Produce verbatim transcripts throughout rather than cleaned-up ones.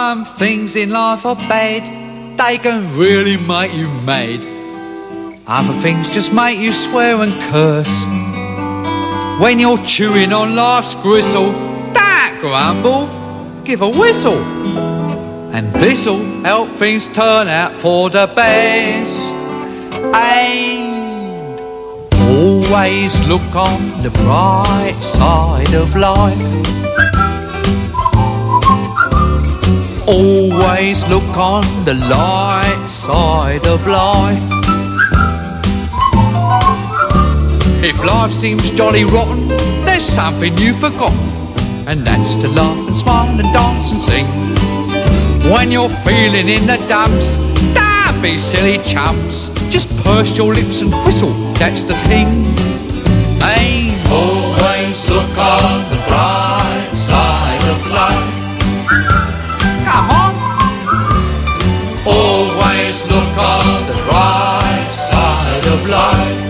Some things in life are bad, they can really make you mad. Other things just make you swear and curse. When you're chewing on life's gristle, don't grumble, give a whistle. And this'll help things turn out for the best. And always look on the bright side of life. Always look on the light side of life. If life seems jolly rotten, there's something you've forgotten, and that's to laugh and smile and dance and sing. When you're feeling in the dumps, don't be silly chumps, just purse your lips and whistle, that's the thing. Hey, always look on the bright side of life. Come on. Always look on the bright side of life.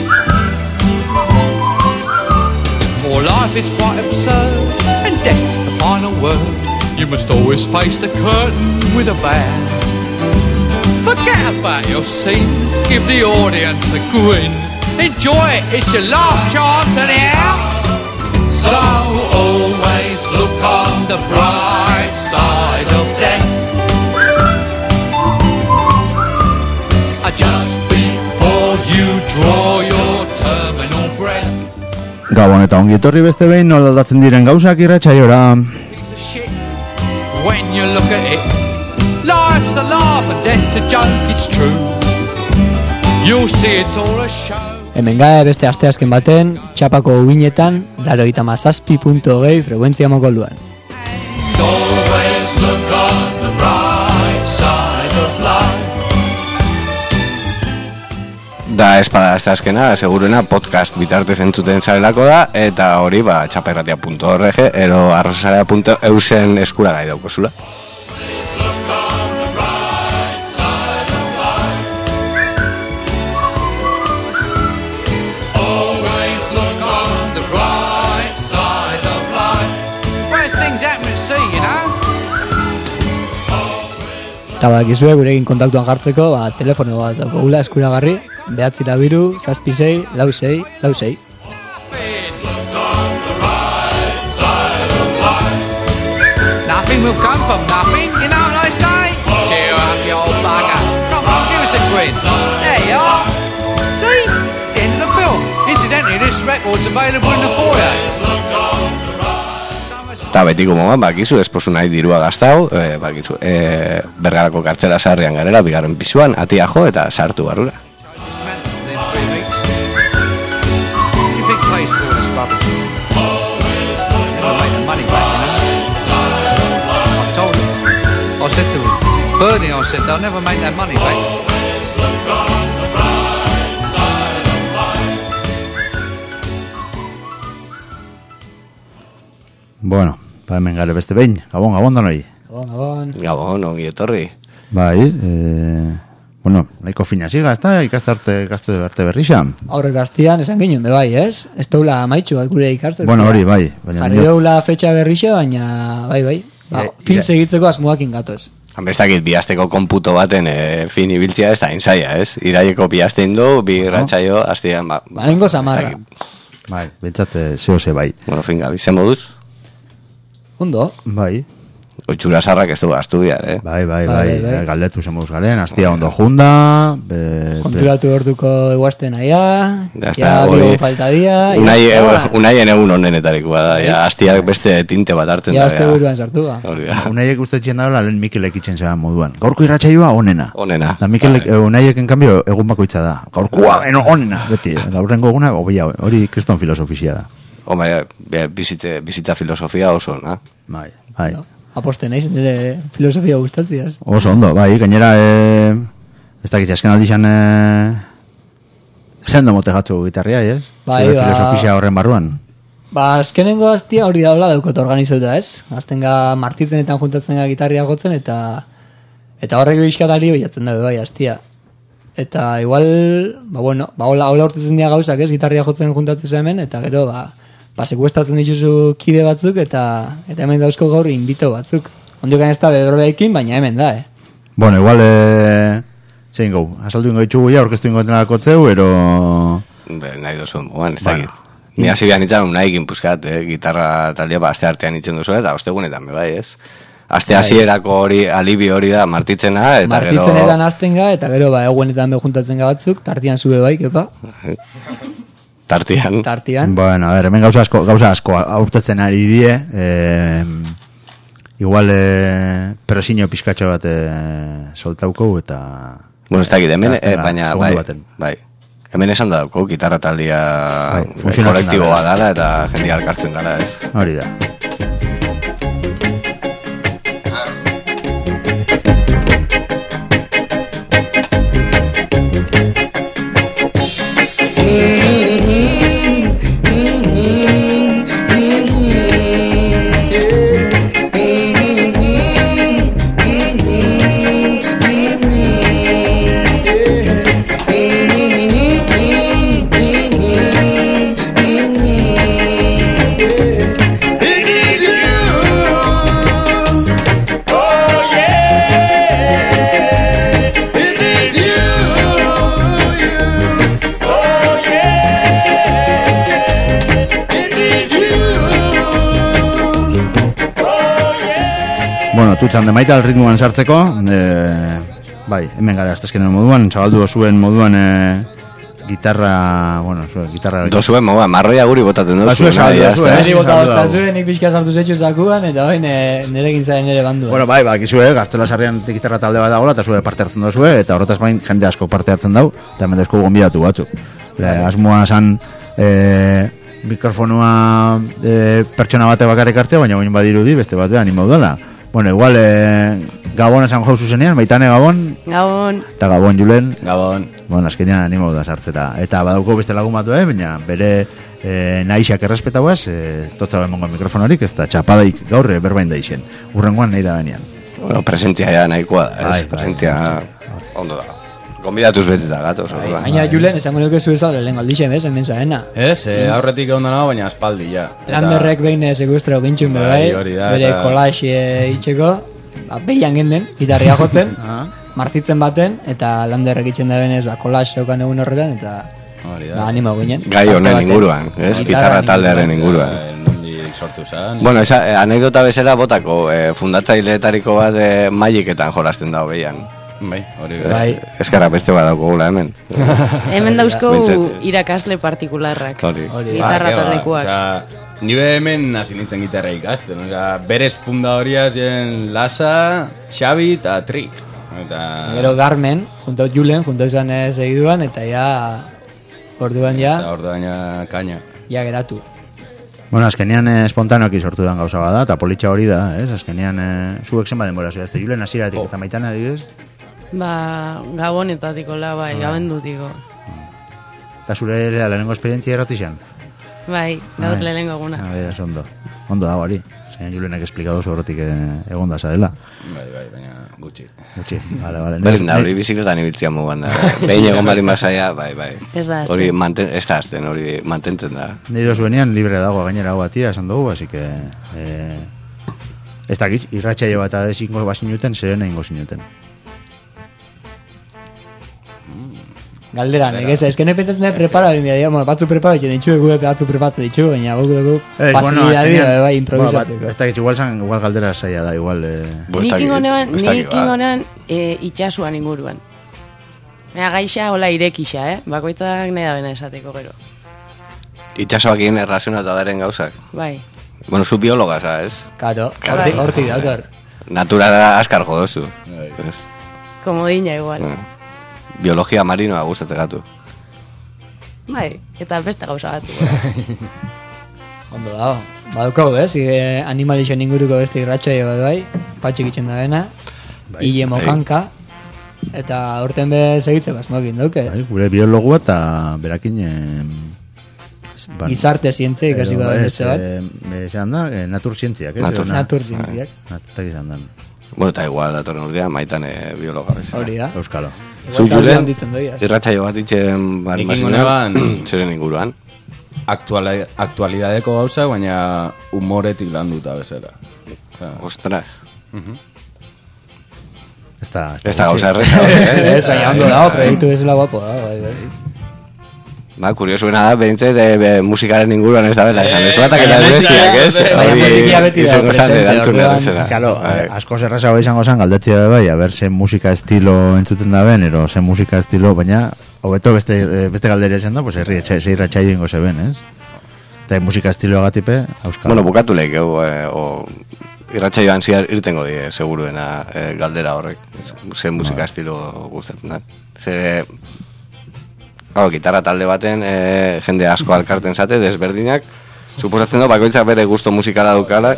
For life is quite absurd, and death's the final word. You must always face the curtain with a bow. Forget about your scene, give the audience a grin. Enjoy it, it's your last chance anyhow. So always look on the bright side of death. Just before you draw your terminal breath. Gabon eta ongi etorri beste behin nola aldatzen diren gauzak irratsaiora. When you look at it, life's a laugh and death's a joke, it's true. You'll see it's all a show. Hemen gara beste asteazken baten, txapako uinetan, laurogeita hamazazpi puntu hogei frekuentzia mogoluan. Always look on the bright side of life. Da espada asteazkena, seguruna podcast bitartez entzuten zarelako da, eta hori ba txaperratia puntu org ero arrozasarea puntu eusen eskura gai daukozula. Eta badakizue gurekin kontaktuan jartzeko, ba, telefono bat gula eskuragarri, behatzi labiru, zazpi sei, lau sei, lau sei. Nothing will come from nothing, you know what I say? Cheer up, you old bugger. Come on, give us a grin. There you are. See? The end of the film. Incidentally, this record's available in the foyer. Eta betiko moman, bakizu, esposu nahi dirua gaztau, e, bakizu, e, Bergarako kartzela sarrian garela, bigarren pisuan, atia jo eta sartu barrura. I said to Bernie, I said, they'll never make that money back. Bueno, ba hemen gare beste behin, gabon, gabon danoi. Gabon, gabon. Gabon, ongi etorri. Bai, eh, bueno, nahiko fina ziga, ez da, ikastarte, ikastu arte berrixan. Aurrek astian, esan ginen, be bai, ez? Ez doula maitxu, gure ikastek. Bueno, hori, bai. Jarri doula fetxa berrixa, baina, bai, bai. Ba, fin segitzeko asmoakin gatoz. Hanbestakit, bihazteko konputo baten e, fin ibiltzia ez da insaia, ez? Iraieko bihazten du, bi ratxaio, hastian, ba... Ba, hengo zamarra. Bai, bentsate, zehose bai. Bueno, fin gabi, zen moduz? Ondo. Bai. Oitxura sarrak ez du gaztu bihar, eh? Bai, bai, bai, bai. Galdetu zemuz garen, hastia ondo junda. Be, konturatu hortuko eguazten aia, ya, ya bigo falta dia. Unaien egun honenetarikoa da, ja, hastiak beste tinte bat hartzen da. Ja, azte buruan sartu da. Unaiek uste txen daula, lehen Mikelek itzen zeban moduan. Gaurko irratsaioa onena. Onena. Da Mikelek, Unaiek en cambio, egun bakoitza da. Gaurkoa, onena, beti. Da urrengo eguna, hori kriston filosofia da. Home, bizite, bizita filosofia oso, na? Bai, bai. No. Aposte naiz, nire filosofia gustatziaz. Oso ondo, bai, gainera, e, ez dakit, azken aldixan, e, jendo mote jatzu gitarria, ez? Bai, Zure ba... filosofia horren barruan. Ba, azkenengo aztia hori daula daukot organizauta, ez? Aztenga martitzenetan juntatzen ga gitarria gotzen, eta eta horrek bizkatali bilatzen dabe, bai, aztia. Eta igual, ba, bueno, ba, hola, hola urtetzen dira gauzak, ez? Gitarria jotzen juntatzen hemen, eta gero, ba, ba, sekuestatzen dituzu kide batzuk, eta eta hemen dauzko gaur inbito batzuk. Ondiokan ez da bedorbeekin, baina hemen da, eh? Bueno, igual, eh, zein gau, asaldu ingo itxugu ja, orkestu ingo tenalako zeu, ero... Be, nahi dozu, moan, ez dakit. Ni hasi behar nintzen nahi ginpuzkat, eh? Gitarra taldea, ba, aste artean nintzen duzu, eta ostegunetan, bai, ez? Aste hasierako hori, alibi hori da, martitzena, eta gero... Martitzenetan azten ga, eta gero, ba, egunetan behuntatzen ga batzuk, tartian zube bai, kepa? Tartian. Tartian. Bueno, a ver, hemen gauza asko, gauza asko aurtetzen ari die, eh, igual eh, presiño pizkatxo bat eh, soltauko eta... Bueno, ez dakit, hemen, eh, baina, segundu bai, baten. bai. Hemen esan dauko, gitarra taldia Bai, funtzionatzen kolektiboa dala. dala eta jendia elkartzen dala, ez? Hori da. Bueno, tutxan demaita ritmoan sartzeko, e, bai, hemen gara aztezkenen moduan, zabaldu zuen moduan e, gitarra, bueno, zuen gitarra... Dozuen, moa, marroia guri botaten dut. Ba, zuen zabaldu zuen, eh? Neri bota bostazuen, nik pixka sartu zetxu zakuan, eta hoi nire gintzaren nire bandu. Bueno, bai, bai, gizue, gartzela sarrian gitarra talde bat dagoela, eta zue parte hartzen dozue, eta horretaz bain jende asko parte hartzen dau, eta hemen dezko gonbidatu batzu. Le, asmoa zan, e, mikrofonua e, pertsona bate bakarrik hartzea, baina bain badirudi, beste bat behan inbau dela. Bueno, igual, eh, Gabon esan jau zuzenean, baitane Gabon. Gabon. Eta Gabon, Julen. Gabon. Bueno, azkenean animo da sartzera. Eta badauko beste lagun batu, eh, baina bere eh, nahiak errespetauaz, eh, totza bemongo mikrofonorik, ez da txapadaik gaur eh, berbain da izen. Urrengoan nahi da benean. Bueno, presentzia ja nahikoa da, Bai, ez? Presentzia ondo da. Gonbidatuz beteta gatoz. Baina Julen, esango nuke zu ezala lehen aldixen, ez, hemen zaena. Ez, eh, aurretik egon dana, baina aspaldi, ja. Landerrek behin sekuestro gintxun Bai, bai, hori da, bere eta- kolax e, itxeko, ba, behian genden, gitarria jotzen, martitzen baten, eta Landerrek itxen da benez, ba, kolax eukan egun horretan, eta Hori ba, da. animo ginen. Gai Parte honen baten. inguruan, ez? Gitarra taldearen inguruan. Eh, nondik sortu zan. Bueno, esa, eh, anekdota bezala botako, eh, fundatzaileetariko bat eh, magiketan jolasten dago behian. Bai, hori Bai. Eskarra beste bat daukogula hemen. Hemen dauzko Behintzat, irakasle partikularrak. Hori. Hori, Gitarra Ba, taldekoak. Osea, ni be hemen hasi nintzen gitarra ikasten. Osea, berez funda horia zen Lasa, Xabi eta Trik. Eta... Gero Garmen, junto Julen, junto izan eh, segiduan, eta ja, orduan Eta ja, orduan ja kaina. ja geratu. Bueno, azkenean eh, espontaneoki sortu den gauza bada, eta politxa hori da, ez? Azkenean, eh, zuek zenba denbora zua, ez Julen hasieratik Oh. eta maitana adibidez, Ba, gabonetaticola, bai, gabendutiko. eta zure ere lehenengo esperientzia erratixan. Bai, gaur Bai. lehenengo eguna. A ver, ondo. Ondo dago hori. Zein Julenek esplikatu zuhorretik eh, egon da zarela. Bai, bai, baina gutxi. Gutxi, bale, bale. Berdin da, hori bizikletan ibiltzia mugan da. Behin egon bali masaia, bai, bai. Ez da hasten. Hori manten, ez da azten, hori mantentzen da. Nire dozuenean libre dago gainera hau batia, esan dugu, así que... Eh, ez dakit, irratxaio bat adezingo bazinuten, zerena ingo zinuten. Galdera, nek ez, ezken epetatzen da prepara, bimia, digamos, batzu prepara, etxen ditxu, egu batzu prepatu ditxu, baina guk dugu Eh, facilidadi, azkenean- bai, Ba, improvisatzeko. ez dakit, igual, zan, igual galdera zaila da, igual... Eh, Bu, ez Nik dakit, ingonean, ez dakit, nik ba. ingonean e, itxasuan inguruan. Baina gaixa, hola irekisa, eh? Bakoitzak nahi da bena esateko gero. Itxasoak egin errazionatu daren gauzak. Bai. Bueno, zu biologa, ez? Karo, Claro. hortik, hortik dator. Naturara askar jodozu. Ez? Komodina igual. Mm. Biologia marinoa gustatzen gatu. Bai, eta beste gauza bat. Ondo dago. Badukau, ez? E, animalixen inguruko beste irratxaio bat bai, patxik itxen da bena, Ile Mojanka, eta urten be segitzeko asmokin dauke. bai, gure biologua eta berakin... Eh, ban- Gizarte zientzia ikasiko da ez, beste bat. eh, zean da, eh, natur zientziak, ez? Natur- Edo na- Natur zientziak. Natur izan dan. Bueno, eta igual datorren urtean maitan eh, biologa bezala. Hori da. Euskalo. Zu Igual Julen, handitzen doiaz. irratsaio bat itxen bar Nik mazina, ingonean- zeren inguruan. Aktuali, aktualidadeko gauza, baina humoretik landuta bezala. Osea, Ostras. Ez da... Ez da gauza erreza. Ez, baina ondo dago, proiektu bezala guapo da, bai, bai. Ba, kuriosuena da, behintzet, e, musikaren inguruan ez da bela, esan, ez batak eta ez bestiak, ez? Baina musikia beti da presente, Kalo, asko zerrazago izango zen, galdetzia bai, a ber, ze musika estilo entzuten da ben, ero ze musika estilo, baina, hobeto beste, beste galderia esan da, pues herri, ze irratxai ingo zeben, ez? Eta musika estilo agatipe, auskal. Bueno, bukatu lehik, o irratxai joan ziar irtengo die, seguruena galdera horrek, ze musika estilo gustatzen da. Ze... Hau, gitarra talde baten, e, jende asko alkarten zate, desberdinak, suposatzen du, bakoitzak bere gusto musikala dukala,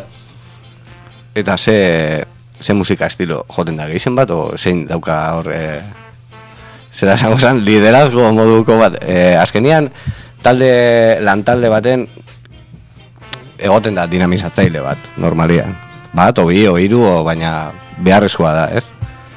eta ze, ze musika estilo joten da gehien bat, o zein dauka hor, e, zera esango zen, liderazgo moduko bat. E, azkenian, talde, lan talde baten, egoten da dinamizatzaile bat, normalian. Bat, o bi, o hiru, o baina beharrezkoa da, ez?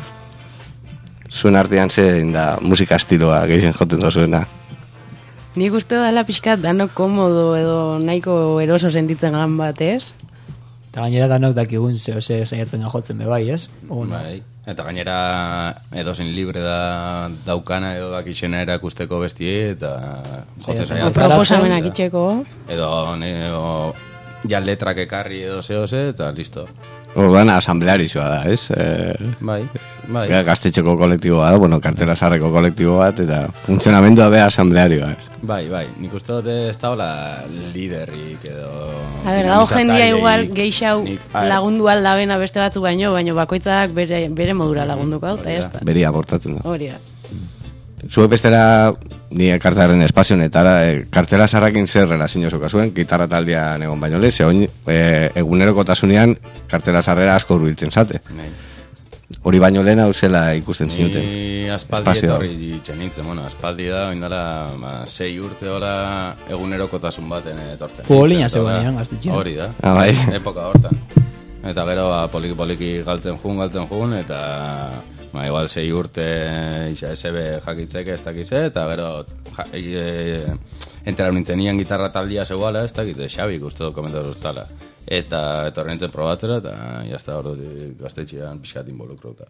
Zuen artean zein da musika estiloa gehien joten dozuena. Nik uste dala pixkat danok komodo edo nahiko eroso sentitzen gan bat, ez? Eta gainera danok dakigun zeo ze saiatzen jotzen be bai, ez? Bai. Eta gainera edozein libre da daukana edo dakixena erakusteko bestie eta jote saiatzen. Proposamenak itxeko. Edo, edo ja letrak ekarri edo zeo ze eta listo. Orduan, asamblearizua da, ez? E, bai, bai. Gaztetxeko kolektiboa da, bueno, kartela sarreko kolektibo bat, eta funtzionamendua be asamblearioa, ez? Bai, bai, nik uste dute ez daula liderrik edo... A ber, dago jendia igual geixau lagundu aldabena beste batzu baino, baino bakoitzak bere, bere modura lagunduko hau, eta ez da. Beria aportatzen da. Hori da. Zuek bestera, ni kartelaren espazionetara, e, kartela sarrakin zer relazio zoka zuen, gitarra taldean egon baino lez, egon e, egunerokotasunean kartela sarrera asko urbiltzen zate. Hori baino lehen hau zela ikusten zinuten. Ni aspaldi eta hori ditzen nintzen, bueno, aspaldi da, oindala, ba, sei urte hola egunerokotasun baten etortzen. Futbolina zegoenean, gaztetxean. Hori da, ah, bai. Epoka hortan. Eta gero, ba, poliki-poliki galtzen jun, galtzen jun, eta... Ba, igual sei urte isa S B jakitzeke ez dakize, eta gero ja, e, entera nintenian gitarra taldia zegoala, ez dakite, Xabi uste dokumentatu ustala. Eta etorri nintzen probatzera, eta jazta hor dut gaztetxean pixkat involukrauta.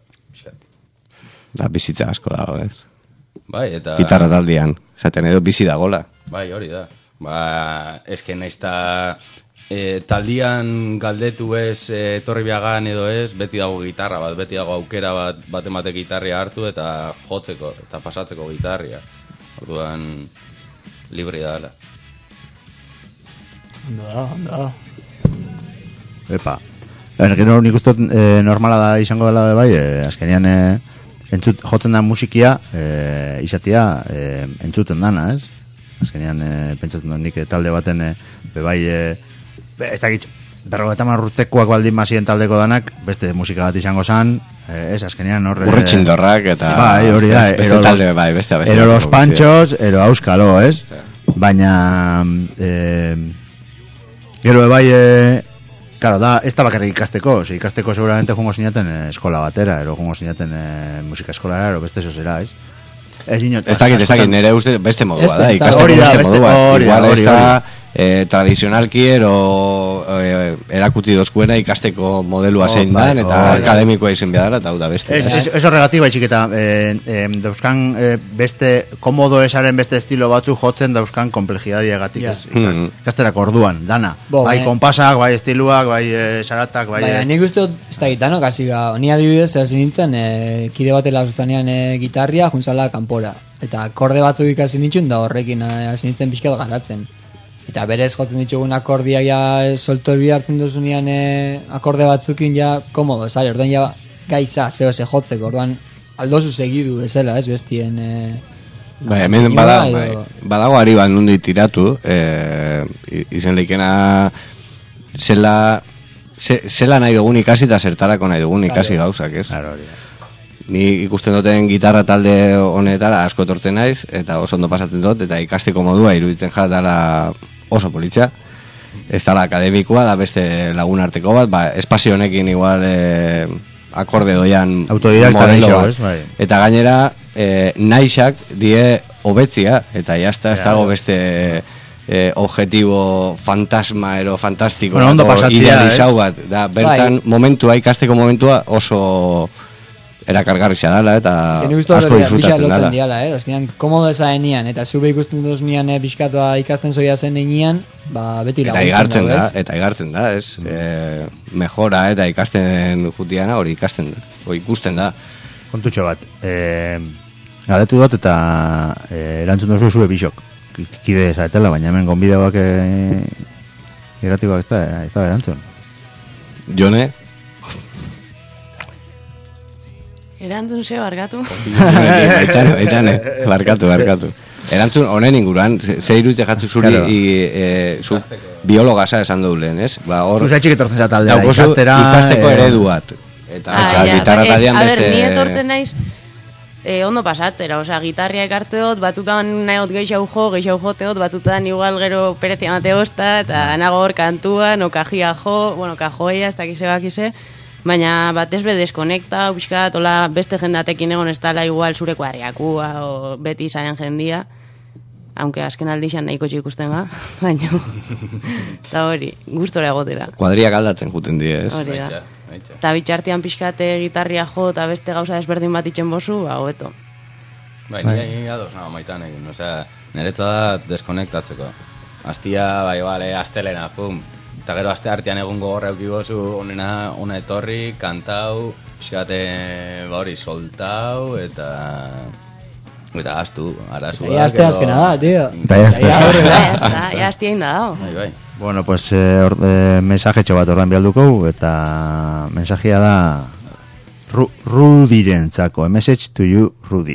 Da, bizitza asko dago, ez? Bai, eta... Gitarra taldian, zaten edo bizi dagola. Bai, hori da. Ba, eske naizta... E, taldian galdetu ez e, etorri biagan edo ez, beti dago gitarra bat, beti dago aukera bat, bat emate gitarria hartu eta jotzeko, eta pasatzeko gitarria. Orduan, libri da dela. Ondo da, ondo da. Epa. Gero nik uste e, normala da izango dela bai, e, azkenean e, entzut, jotzen da musikia, e, izatia e, entzuten dana, ez? Azkenean e, pentsatzen dut nik talde baten e, bebai... E, ez dakit, berrogeita hamar urtekoak baldin mazien taldeko danak, beste musika bat izango zan, eh, ez, azkenean horre... Urretxindorrak eta... Bai, hori da, beste talde, bai, beste, beste. Ero los panchos, ero auskalo, ez? Baina... Eh, gero bai, eh, claro, da, ez da bakarrik ikasteko, ze ikasteko seguramente jungo sinaten eh, eskola batera, ero jungo sinaten eh, musika eskolara, ero beste eso zera, ez? Ez dinot... Ez dakit, ez dakit, nire uste beste modua da, ikasteko hori da, beste modua. Hori da, hori da. Eh, tradizionalki ero eh, erakuti dozkuena ikasteko modelua oh, zein dan, eta oh, akademikoa izen behar eta hau da beste. Ez, ez, ez horregatik baitxik eta eh, eh, dauzkan eh, beste, komodo esaren beste estilo batzu jotzen dauzkan komplejidadiagatik yeah. ikast, ikasterako orduan, dana. Bo, bai eh. konpasak, bai estiluak, bai eh, saratak, bai... Baina, nik uste ez da gitano, kasi ga, ni adibidez, zehazin nintzen, eh, kide batela zutanean eh, gitarria, juntzala kanpora. Eta akorde batzuk ikasi nintzen, da horrekin hasi nintzen pixkat garatzen. Eta berez jotzen ditugun akordia ja solto elbide hartzen duzunean e, akorde batzukin ja komodo, ez orduan ja gaiza, zeo ze jotzeko, orduan aldozu segidu ezela, ez bestien... E, bai, hemen badago, edo... badago ari bat nundi tiratu, e, izen leikena zela, ze, zela nahi dugun ikasi eta zertarako nahi dugun ikasi claro. Gauzak, ez? Claro, ni ikusten duten gitarra talde honetara asko etortzen naiz, eta oso ondo pasatzen dut, eta ikasteko modua iruditzen jatala oso politxa. Ez dala akademikoa, da beste lagun arteko bat, ba, espazio honekin igual e, akorde doian modelo bat. Bai. Eta gainera, e, naixak die hobetzia, eta jazta ez dago beste eh, objetibo fantasma ero fantastiko bueno, ondo pasatzea, idealizau bat da, bertan bai. momentua, ikasteko momentua oso erakargarria dela eta asko disfrutatzen dela diala, eh? Azkenean, komodo ezaenian eta zube ikusten duz mian eh, pixkatoa ikasten zoia zen einean ba, beti laguntzen da, da eta igartzen da, ez? E, mejora eta ikasten jutiana hori ikasten da, hori ikusten da kontutxo bat eh, galetu dut eta eh, erantzun duzu zube bisok kide zaetela, baina hemen gonbideoak eh, irratikoak ez da, ez da erantzun Jone? Erantzun ze, barkatu Baitane, baitane, barkatu, barkatu Erantzun honen inguruan, ze irute jatzu zuri claro. i, e, zu, biologasa esan dugu lehen, ez? Ba, Zuzaitxik etortzen zataldea, ikastera ikasteko e... eredu bat eta ah, ja, gitarra talian beste... A ber, ni etortzen naiz eh, ondo pasatzera, osea, gitarria ekartzeot, batutan nahiot geixau jo, geixau joteot, batutan igual gero perezia mateosta, eta nago hor kantuan, o kajia jo, bueno, kajoia, ez dakize bakize, baina batez be deskonekta, pixkat, hola beste jendatekin egon ez dala igual zure kuadriakua, o beti izanen jendia, aunque azken aldixan nahiko txikusten ga, baina, eta hori, gustora egotera. Kuadriak aldatzen juten die, ez? Hori da. Eta bitxartian pixkate gitarria jo eta beste gauza desberdin bat itxen bozu, ba, hobeto. Bai, nire ados, no, maitan egin, osea, niretza da deskonektatzeko. Astia, bai, bale, astelena, pum, eta gero aste artean egun gogorra eukibozu, onena, ona etorri, kantau, pixkate, ba hori, soltau, eta... Eta astu, arazuak... Ia aste azkena da, tío. Eta ia aste azkena da. Ia aste egin da, bai, bai. Bueno, pues, eh, or, eh, mensajetxo bat ordan bialduko, eta mensajia da Ru, Rudirentzako, a message to you, Rudi.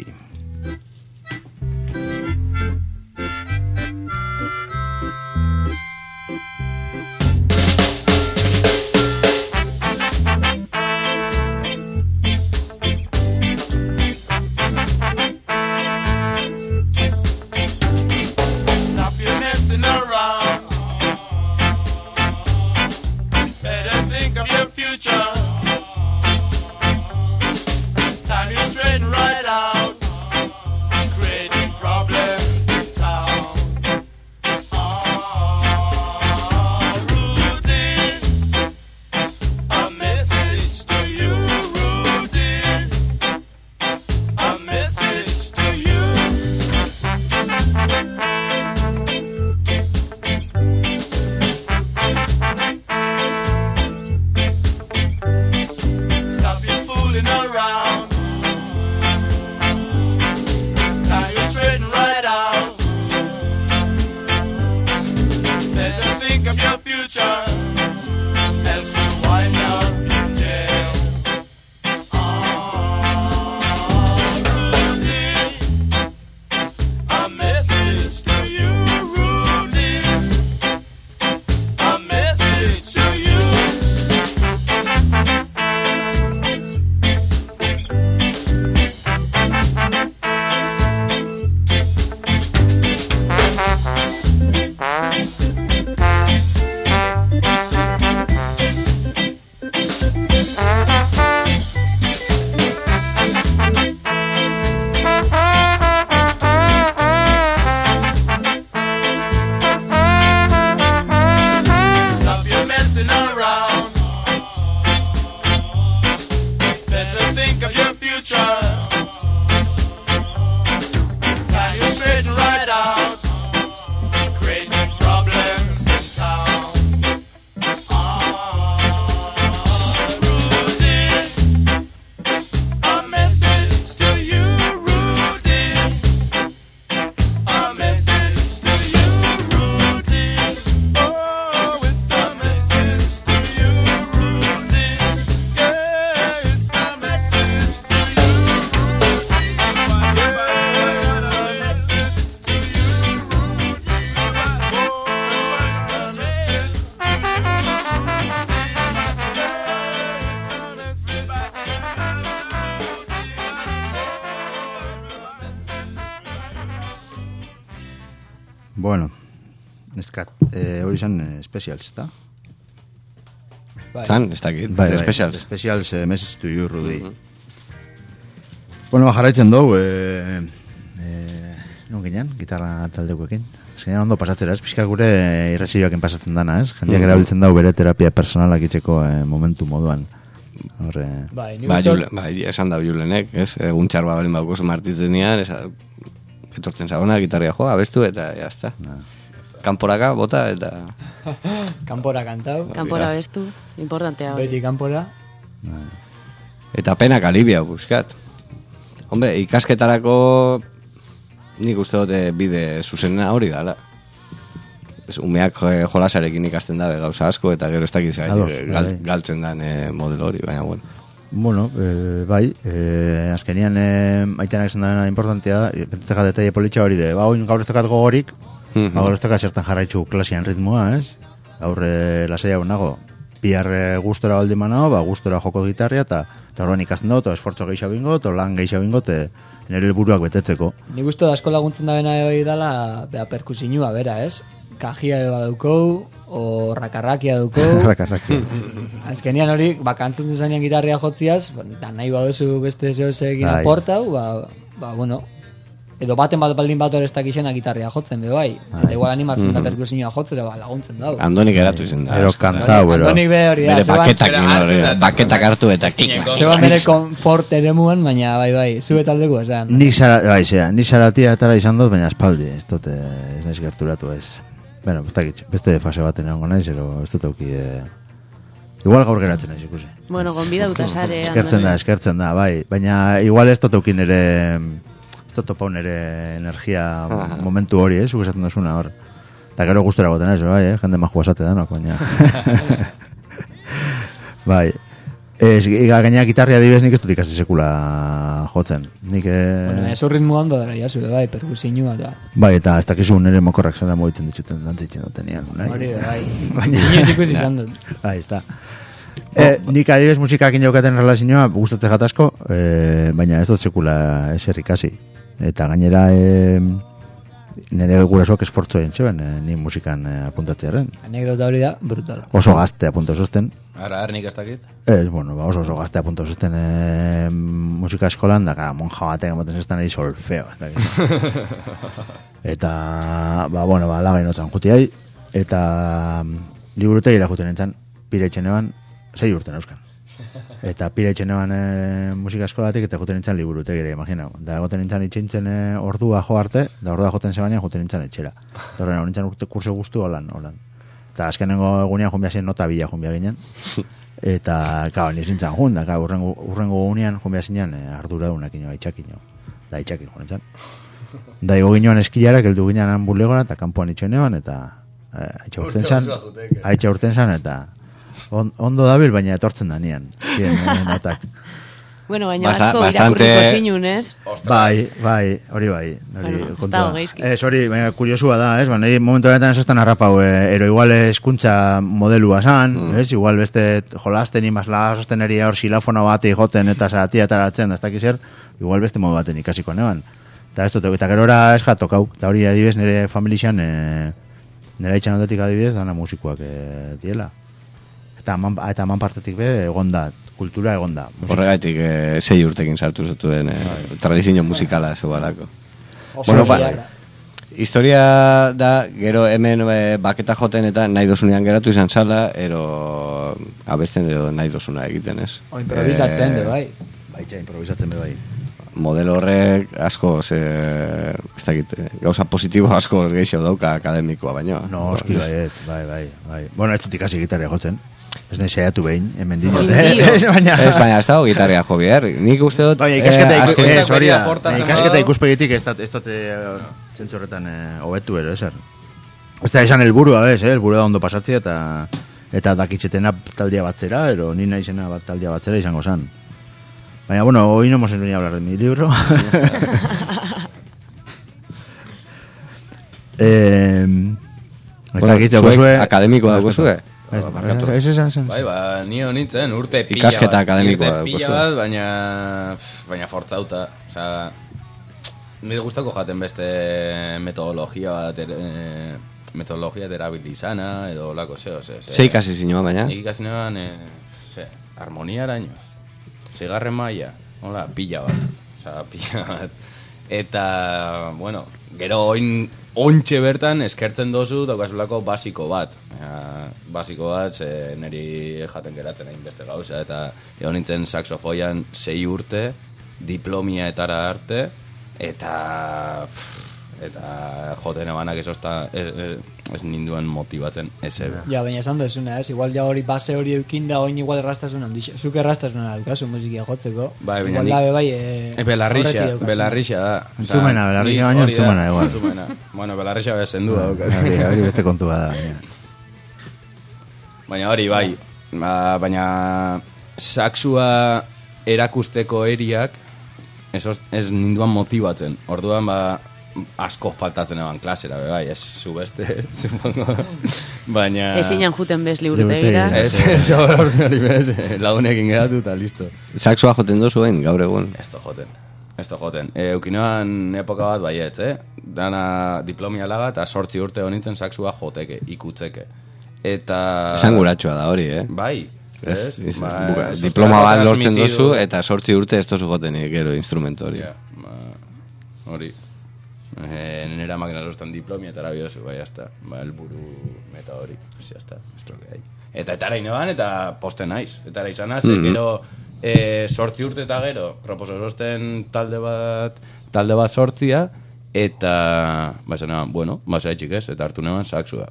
Bueno, eskat, eh, hori zan eh, specials, eta? Zan, ez dakit, bai, bai, specials. Specials, eh, message to you, Rudi. Uh -huh. Bueno, ba, jarraitzen dugu, eh, eh, non ginean, gitarra taldeuekin. Zenean ondo pasatzera, ez? Pixka gure irresioakin pasatzen dana, ez? Jendeak erabiltzen dau bere terapia personalak itxeko eh, momentu moduan. Horre... Bai, Ba, Jule, ba, esan da Julenek, ez? Egun txarba balin bauko martitzenean, etortzen zagona, gitarria jo, abestu, eta jazta. Kanporaka, bota, eta... Kanpora kantau. Kanpora bestu, importantea. Beti kanpora. Eta penak alibia, buskat. Hombre, ikasketarako... Nik uste dute bide zuzena hori dala. Ez, umeak jolasarekin ikasten dabe gauza asko, eta gero ez dakiz gal, galtzen dan e, modelo hori, baina bueno. Bueno, e, bai, e, azkenian e, aitenak esan dena importantea da, bentetzaka detaile politxa hori de, ba, oin gaur ez tokat gogorik, mm -hmm. ba, gaur ez tokat zertan jarraitzu klasian ritmoa, ez? Gaur e, lasai hau nago, bihar e, gustora baldin manao, ba, gustora joko gitarria, eta horren ikasten dut, esfortzo gehiago bingot, o lan gehiago bingot, e, nire helburuak betetzeko. Nik uste da asko laguntzen da bena hori dela, beha, perkusinua, bera, ez? Kajia eba daukou, o rakarrakia daukou. Rakarrakia. Azkenian hori, bakantzen zanean gitarria jotziaz, da nahi baduzu beste zehose egin aportau, ba, ba, bueno, edo baten bat baldin bat hori ez dakixena gitarria jotzen, be bai. Eta igual animatzen da perkusinua jotzera, ba, laguntzen dau. Andonik eratu izen da. Ero kantau, ero. Andonik be hori da. Bere baketak, baketak hartu eta kik. Zeban bere konfort ere muan, baina bai, bai, zube taldeko esan. Nik zara, bai, zera, nik zaratia etara izan dut, baina espaldi, ez dut, ez naiz gerturatu ez. Bueno, beste, beste fase baten egongo naiz, ero ez dut auki... Eh... Igual gaur geratzen naiz ikusi. Bueno, gonbida utasare. Eskertzen da, eskertzen da, bai. Baina igual ez dut aukin ere... Ez dut topau nere energia momentu hori, eh? Zuk esaten duzuna hor. Eta gero gustora goten ez, bai, eh? Jende majua esate danok, baina... bai. Ez, gaina gitarria dibez nik ez dut ikasi sekula jotzen. Nik... Eh... Bueno, ez ritmo ondo dara jasu, bai, perkusinua da. Bai, eta ez dakizu nire mokorrak zara moitzen dituten dantzitzen dutenean. Hori, bai. Baina... Inoiz ikusi izan dut. Bai, ez da. Eh, nik adibez musikakin jaukaten relazioa gustatzen jatasko, eh, baina ez dut sekula eser ikasi. Eta gainera... Eh, nire gurasoak esfortzo egin zeben, eh, ni musikan eh, apuntatzearen. Anekdota hori da, brutal. Oso gazte apuntu zuzten. Ara, ernik ez dakit? Ez, bueno, ba, oso oso gazte apuntu zuzten eh, musika eskolan, da, gara, monja batek ematen zuzten ari solfeo. Ez dakit. Eta, ba, bueno, ba, laga inotzan jutiai, eta liburutegi juten entzan, pire etxenean, sei urten euskan. Eta pire etxenean e, musika eskolatik eta juten nintzen liburutegire, imaginau. Da goten nintzen itxintzen e, ordua jo arte, da ordua joten zebanean juten nintzen etxera. Da horren hau nintzen urte kurse guztu holan, holan. Eta azkenengo egunean jumbia zen nota bila jumbia ginen. Eta, kau, niz nintzen jun, da, kau, urrengo, urrengo egunean jumbia zinean e, ardura dunak ino, aitxakino. Da, aitxakin jo nintzen. Da, igo ginoan eskilara, keldu ginen bulegora, eta kanpoan itxonean, eta e, aitxa urten zan, aitxa urten zan, eta... On, ondo dabil, baina etortzen da nian. Zien, notak. Bueno, baina asko irakurriko zinun, ez? Bai, bai, hori bai. Hori, bueno, kontua. Geizki. Ez, hori, baina kuriosua da, ez? Baina, momentu honetan ez estan harrapau, eh, ero igual eskuntza modelua zan, mm. ez? Igual beste jolasten imazla sosteneria hor silafono bat joten eta zaratia taratzen, da ez dakiz er, igual beste modu baten ikasiko neban. Eta ez dut, eta gerora ez jatokau, eta hori adibidez nire familixan, eh, nire itxan aldetik adibidez, dana musikoak eh, diela. Eta eman, eta eman partetik be, egon da, kultura egon da. Horregaitik eh, sei urtekin sartu zatu den eh, tradizio musikala zubalako. Bueno, ba, historia da, gero hemen eh, baketa joten eta nahi dozunean geratu izan zala, ero abesten edo nahi dozuna egiten, ez? O improvisatzen, eh, be bai. Baitza, improvisatzen be bai. Modelo horrek asko, ze, ez dakit, gauza positibo asko gehiago dauka akademikoa, baino. No, oski bai, ez, bai, bai, bai. Bueno, ez dut ikasi gitarria jotzen. Ez nahi saiatu behin, hemen dinot. Ez baina, ez baina, ez dago gitarria jo behar. Nik uste dut... Baina, ikasketa, iku, eh, hori da, ikasketa ikuspegitik ez dut zentzu horretan hobetu ero, eser. Ez da esan helburua, ez, eh? Helburua da ondo pasatzea eta eta dakitzetena taldia batzera, ero ni nahi zena bat taldia batzera izango zan. Baina, bueno, hoy no hemos venido a hablar de mi libro. eh, bueno, zuek akademikoa dago zue? Ez esan zen. Bai, ba, nio nintzen, urte pila bat. Ikasketa akademikoa dago zue. Urte pila bat, baina, baina fortzauta. Osa, nire gustako jaten beste metodologia bat, eh, metodologia terabili izana, edo lako zeo, ze. Ze ikasi zinua, baina? Nik ikasi neban, eh, ze, harmonia araño. Zigarren maia, hola, pila bat. Osa, pila bat. Eta, bueno, gero oin ontxe bertan eskertzen dozu daukasulako basiko bat. Ja, basiko bat, ze niri jaten geratzen egin beste gauza, eta egon nintzen saxofoian sei urte, diplomia etara arte, eta... Pff, eta joten ebanak ez osta ez, ez, ez ninduen motibatzen ez ebe. Ja, baina esan dezuna, ez? Igual ja hori base hori eukinda, oin igual errastasuna handixe. Zuk errastasuna daukazu musikia jotzeko. Bai, baina igual da, bai, e, belarrixa, belarrixa da. Entzumena, belarrixa baina entzumena, igual. Entzumena. Bueno, belarrixa bezen du daukat. Hori beste kontua da, baina. Baina hori, bai. Ba, baina saxua erakusteko eriak ez, ez ninduan motibatzen. Orduan, ba, asko faltatzen eban klasera, bai, ez zu beste, supongo. Baina... Ezin juten bez liburutegira. Ez, ez, hori bez, lagunekin geratu eta listo. Saxoa joten dozuen, gaur egun? Ez to joten, ez to joten. E, eukinoan epoka bat baiet, eh? Dana diplomia laga eta sortzi urte honintzen saxoa joteke, ikutzeke. Eta... Esan guratxoa da hori, eh? Bai. Ez, ez, ba, buka, diploma bat lortzen dozu eta sortzi urte ez tozu jotenik, gero, instrumento hori. Ja, ba, hori. Eh, nera makina lortan diplomia eta arabiozu, bai, jazta. Ba, elburu meta hori, jazta, ez lo que hay. Eta etara ineban, eta poste naiz. Etara izan az, mm -hmm. gero eh, sortzi urte eta gero, propososten talde bat, talde bat sortzia, eta, ba, esan eban, bueno, ba, zaitxik ez, eta hartu neban saxua.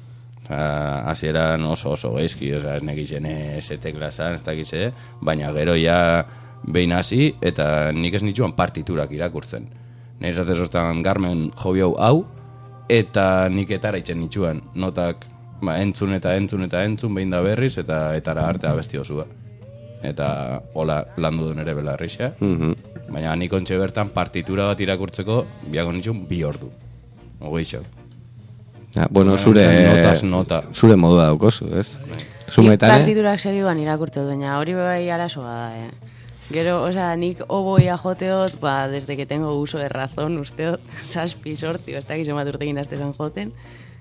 Hasi eran oso oso geizki, oza, ez nekixen ese klasan, ez dakize, baina gero ja behin hasi, eta nik ez nitzuan partiturak irakurtzen. Nire zatez ostan garmen jobi hau hau, eta nik etara itzen nitzuan, notak ba, entzun eta entzun eta entzun, behin da berriz, eta etara arte abesti osua. Eta hola landu duen ere belarrixa, mm-hmm. baina nik ontxe bertan partitura bat irakurtzeko, biako nitxun bi ordu, ogeixo. Ja, bueno, zure, notas, nota. Zure modua daukozu, ez? Nik partiturak segiduan irakurtu duena, hori bai arazoa da, eh? Gero, osea, nik oboia joteot, ba, desde que tengo uso de razón, usteot, saspi sorti, ez dakiz emat urtekin azteran joten.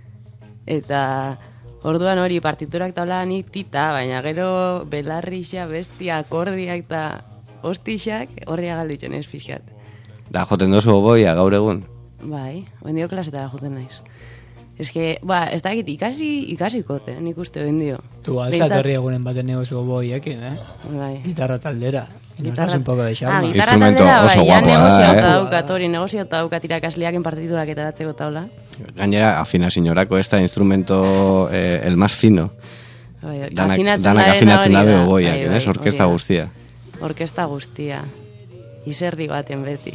Eta, orduan hori, partiturak taula nik tita, baina gero belarrixa, bestia, akordiak eta hostixak horri agalditzen ez pixkat. Da, joten dozu oboia gaur egun? Bai, bendio klasetara joten naiz. Ez que, ba, ez dakit, ikasi, ikasikote, nik uste bendio. Tu, alzat horri egunen baten negozu oboiekin, eh? Bai. Gitarra taldera. Gitarra, un poco de ah, gitarra taldera, bai, ja negoziauta daukat hori, negoziauta daukat irakasliak en partiturak etaratzeko taula. Gainera, afinazinorako ez da instrumento eh, el más fino. Bai, danak afinatzen dabe oboiak, ez? Orkesta guztia. Orkesta guztia. Izerdi baten beti.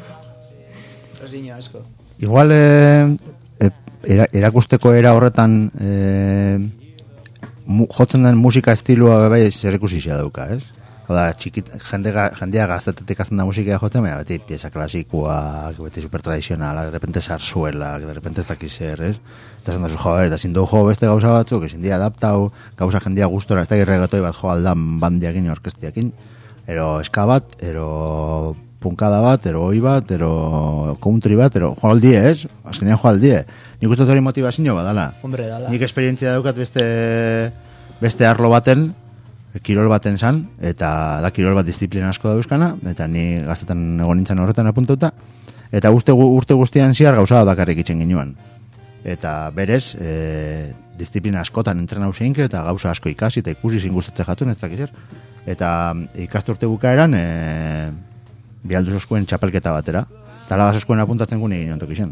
Rosiño asko. Igual, eh, era, erakusteko era horretan eh, mu, jotzen den musika estilua bai zerikusia dauka, ez? Oda, txikit, jende, jendea gaztetetik azten da musika jotzen, baina beti pieza klasikoak, beti super tradizionalak, de repente zarzuelak, de repente ez dakizer, ez? Eta esan da zu, jo, eta zindu jo beste gauza batzuk, ezin dia adaptau, gauza jendea gustora, ez da irregatoi bat jo aldan bandiakin, orkestiakin, ero eska bat, ero punkada bat, ero oi bat, ero country bat, ero jo aldie, ez? Azkenean jo aldie. Nik uste hori motivazio badala. Hombre, dala. Nik esperientzia daukat beste, beste arlo baten, kirol baten zan, eta da kirol bat disiplina asko da euskana, eta ni gaztetan egon nintzen horretan apuntuta, eta urte, urte guztian ziar gauza bakarrik itzen ginuan. Eta berez, e, disiplina askotan entrenau zeinke, eta gauza asko ikasi, eta ikusi zin gustatzen jatun, ez dakizer. Eta ikasturte bukaeran, e, bialduz oskuen txapelketa batera. Eta labaz oskuen apuntatzen gune ginen tokizen.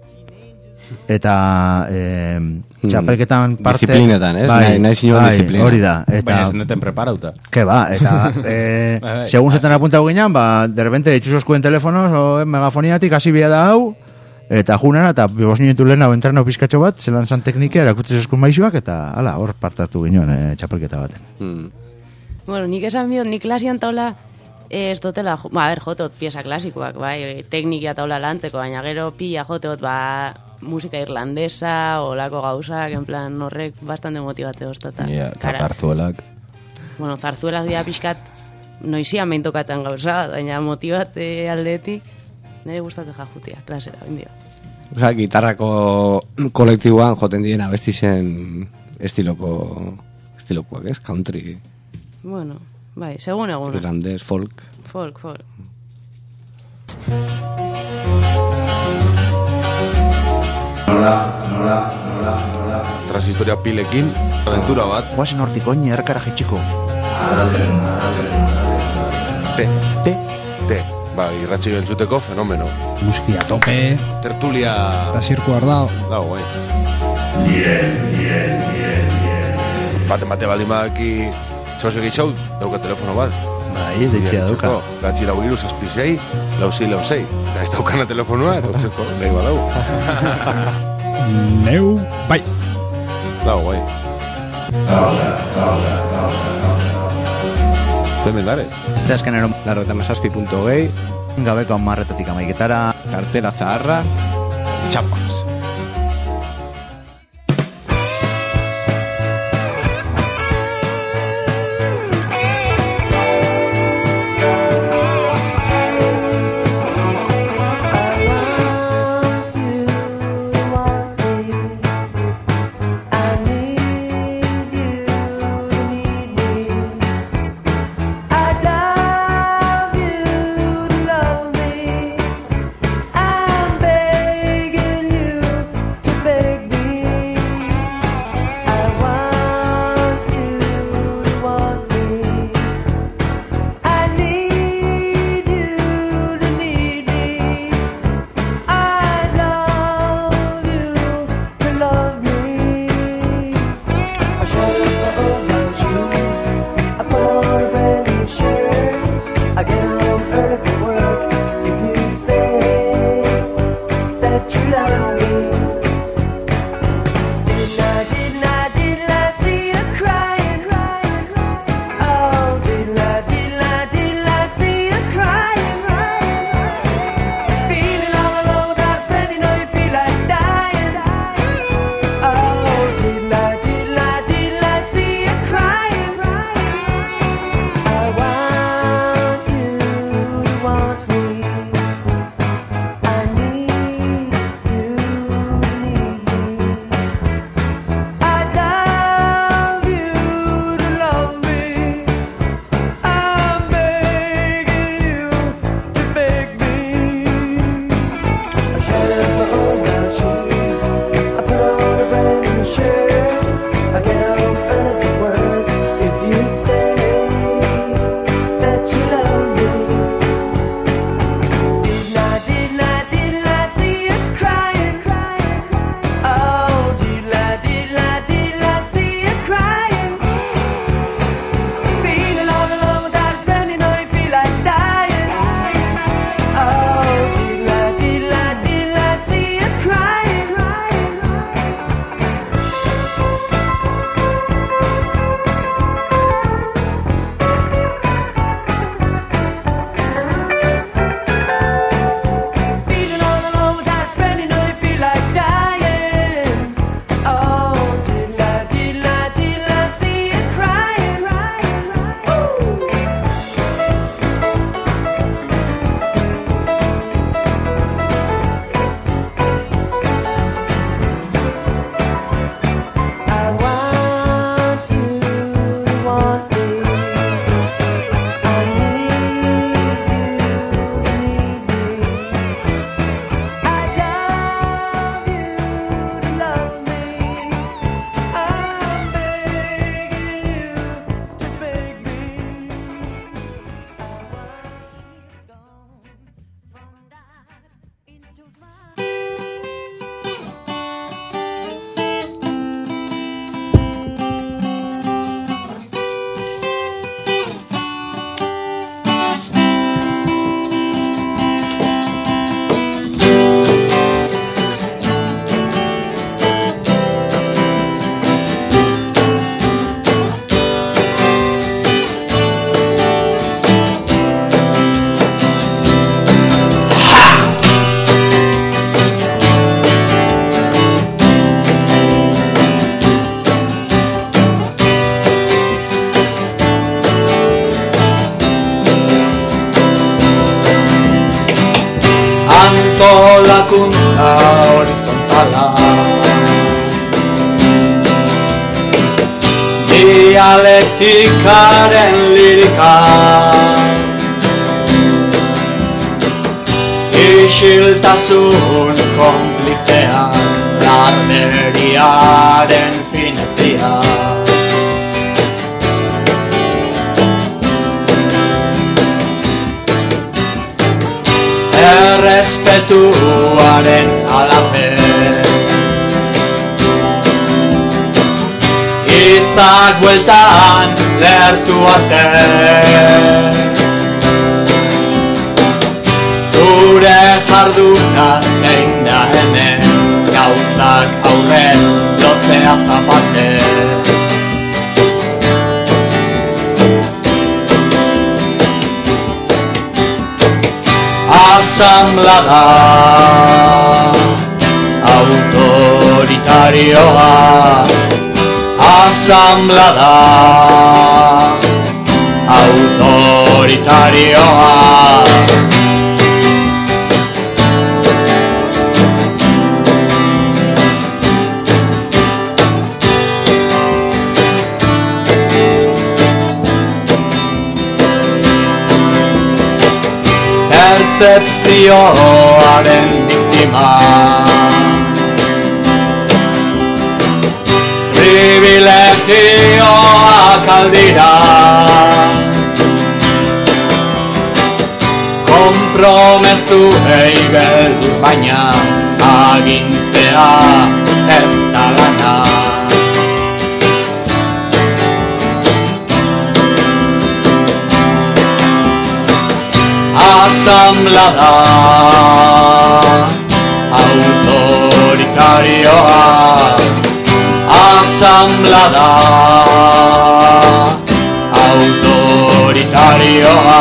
Eta eh, txapelketan parte... Disiplinetan, ez? Bai, nahi zinuen bai, disiplina. hori da. Eta, baina zeneten preparauta. Ke ba, eta eh, bai, bai, segun zeten apuntau ginen, ba, de repente itxusoskuen telefonos o megafoniatik hasi bia da hau, eta junan, eta bibos ninetu lehen hau entreno pizkatxo bat, zelan zan teknikia, erakutze zeskun maixuak, eta hala, hor partatu ginen eh, txapelketa baten. Hmm. Bueno, nik esan biot, nik klasian taula, ez dotela, ba, a ber, jotot pieza klasikoak, bai, teknikia taula lantzeko, baina gero pila jotot, ba, musika irlandesa, olako gauzak, en plan, horrek bastante motivate oztata. Ja, eta zarzuelak. Bueno, zarzuelak dira pixkat, noizian behin tokatzen gauza, baina motivate aldetik, nire gustatzen jajutia, klasera, bendio. Osa, gitarrako kolektiboan joten diren abesti zen estiloko, estilokoak, ez? Country. Bueno, bai, segun egun. Irlandés, folk. Folk, folk. Transhistoria pilekin, aventura bat. Guazen hortik oini erkara jetxiko. Te, te, te. Ba, irratxi entzuteko fenomeno. Muskia tope. Tertulia. Eta zirku ardao. Dago, bai. Bate mate baldin badaki zauzek izau, dauka telefono bat. Bai, deitzea dauka. Gatzi lau iru zazpizei, lauzi lauzei. Eta ez daukana telefonua, eta otzeko nahi badau. Neu, bai. Dago, bai. Zemendare. Este azkenero Laro eta masazpi punto gehi, gabeko amarretatik amaiketara. kartela zaharra, txapas. antolakuntza horizontala. Dialektikaren lirika, isiltasun konplizeak Arderiaren finezia. Errespetuaren alape, hitzak bueltan lertu arte, zure jarduna zein da hemen, gauzak aurrez lotzea zapate. Asamblada autoritarioa, asamblada autoritarioa. Percepzioaren biktima, privilegioak aldira, kompromezuei beldur baina agintzea ez da lana. Asamblada autoritarioa, asamblada autoritarioa,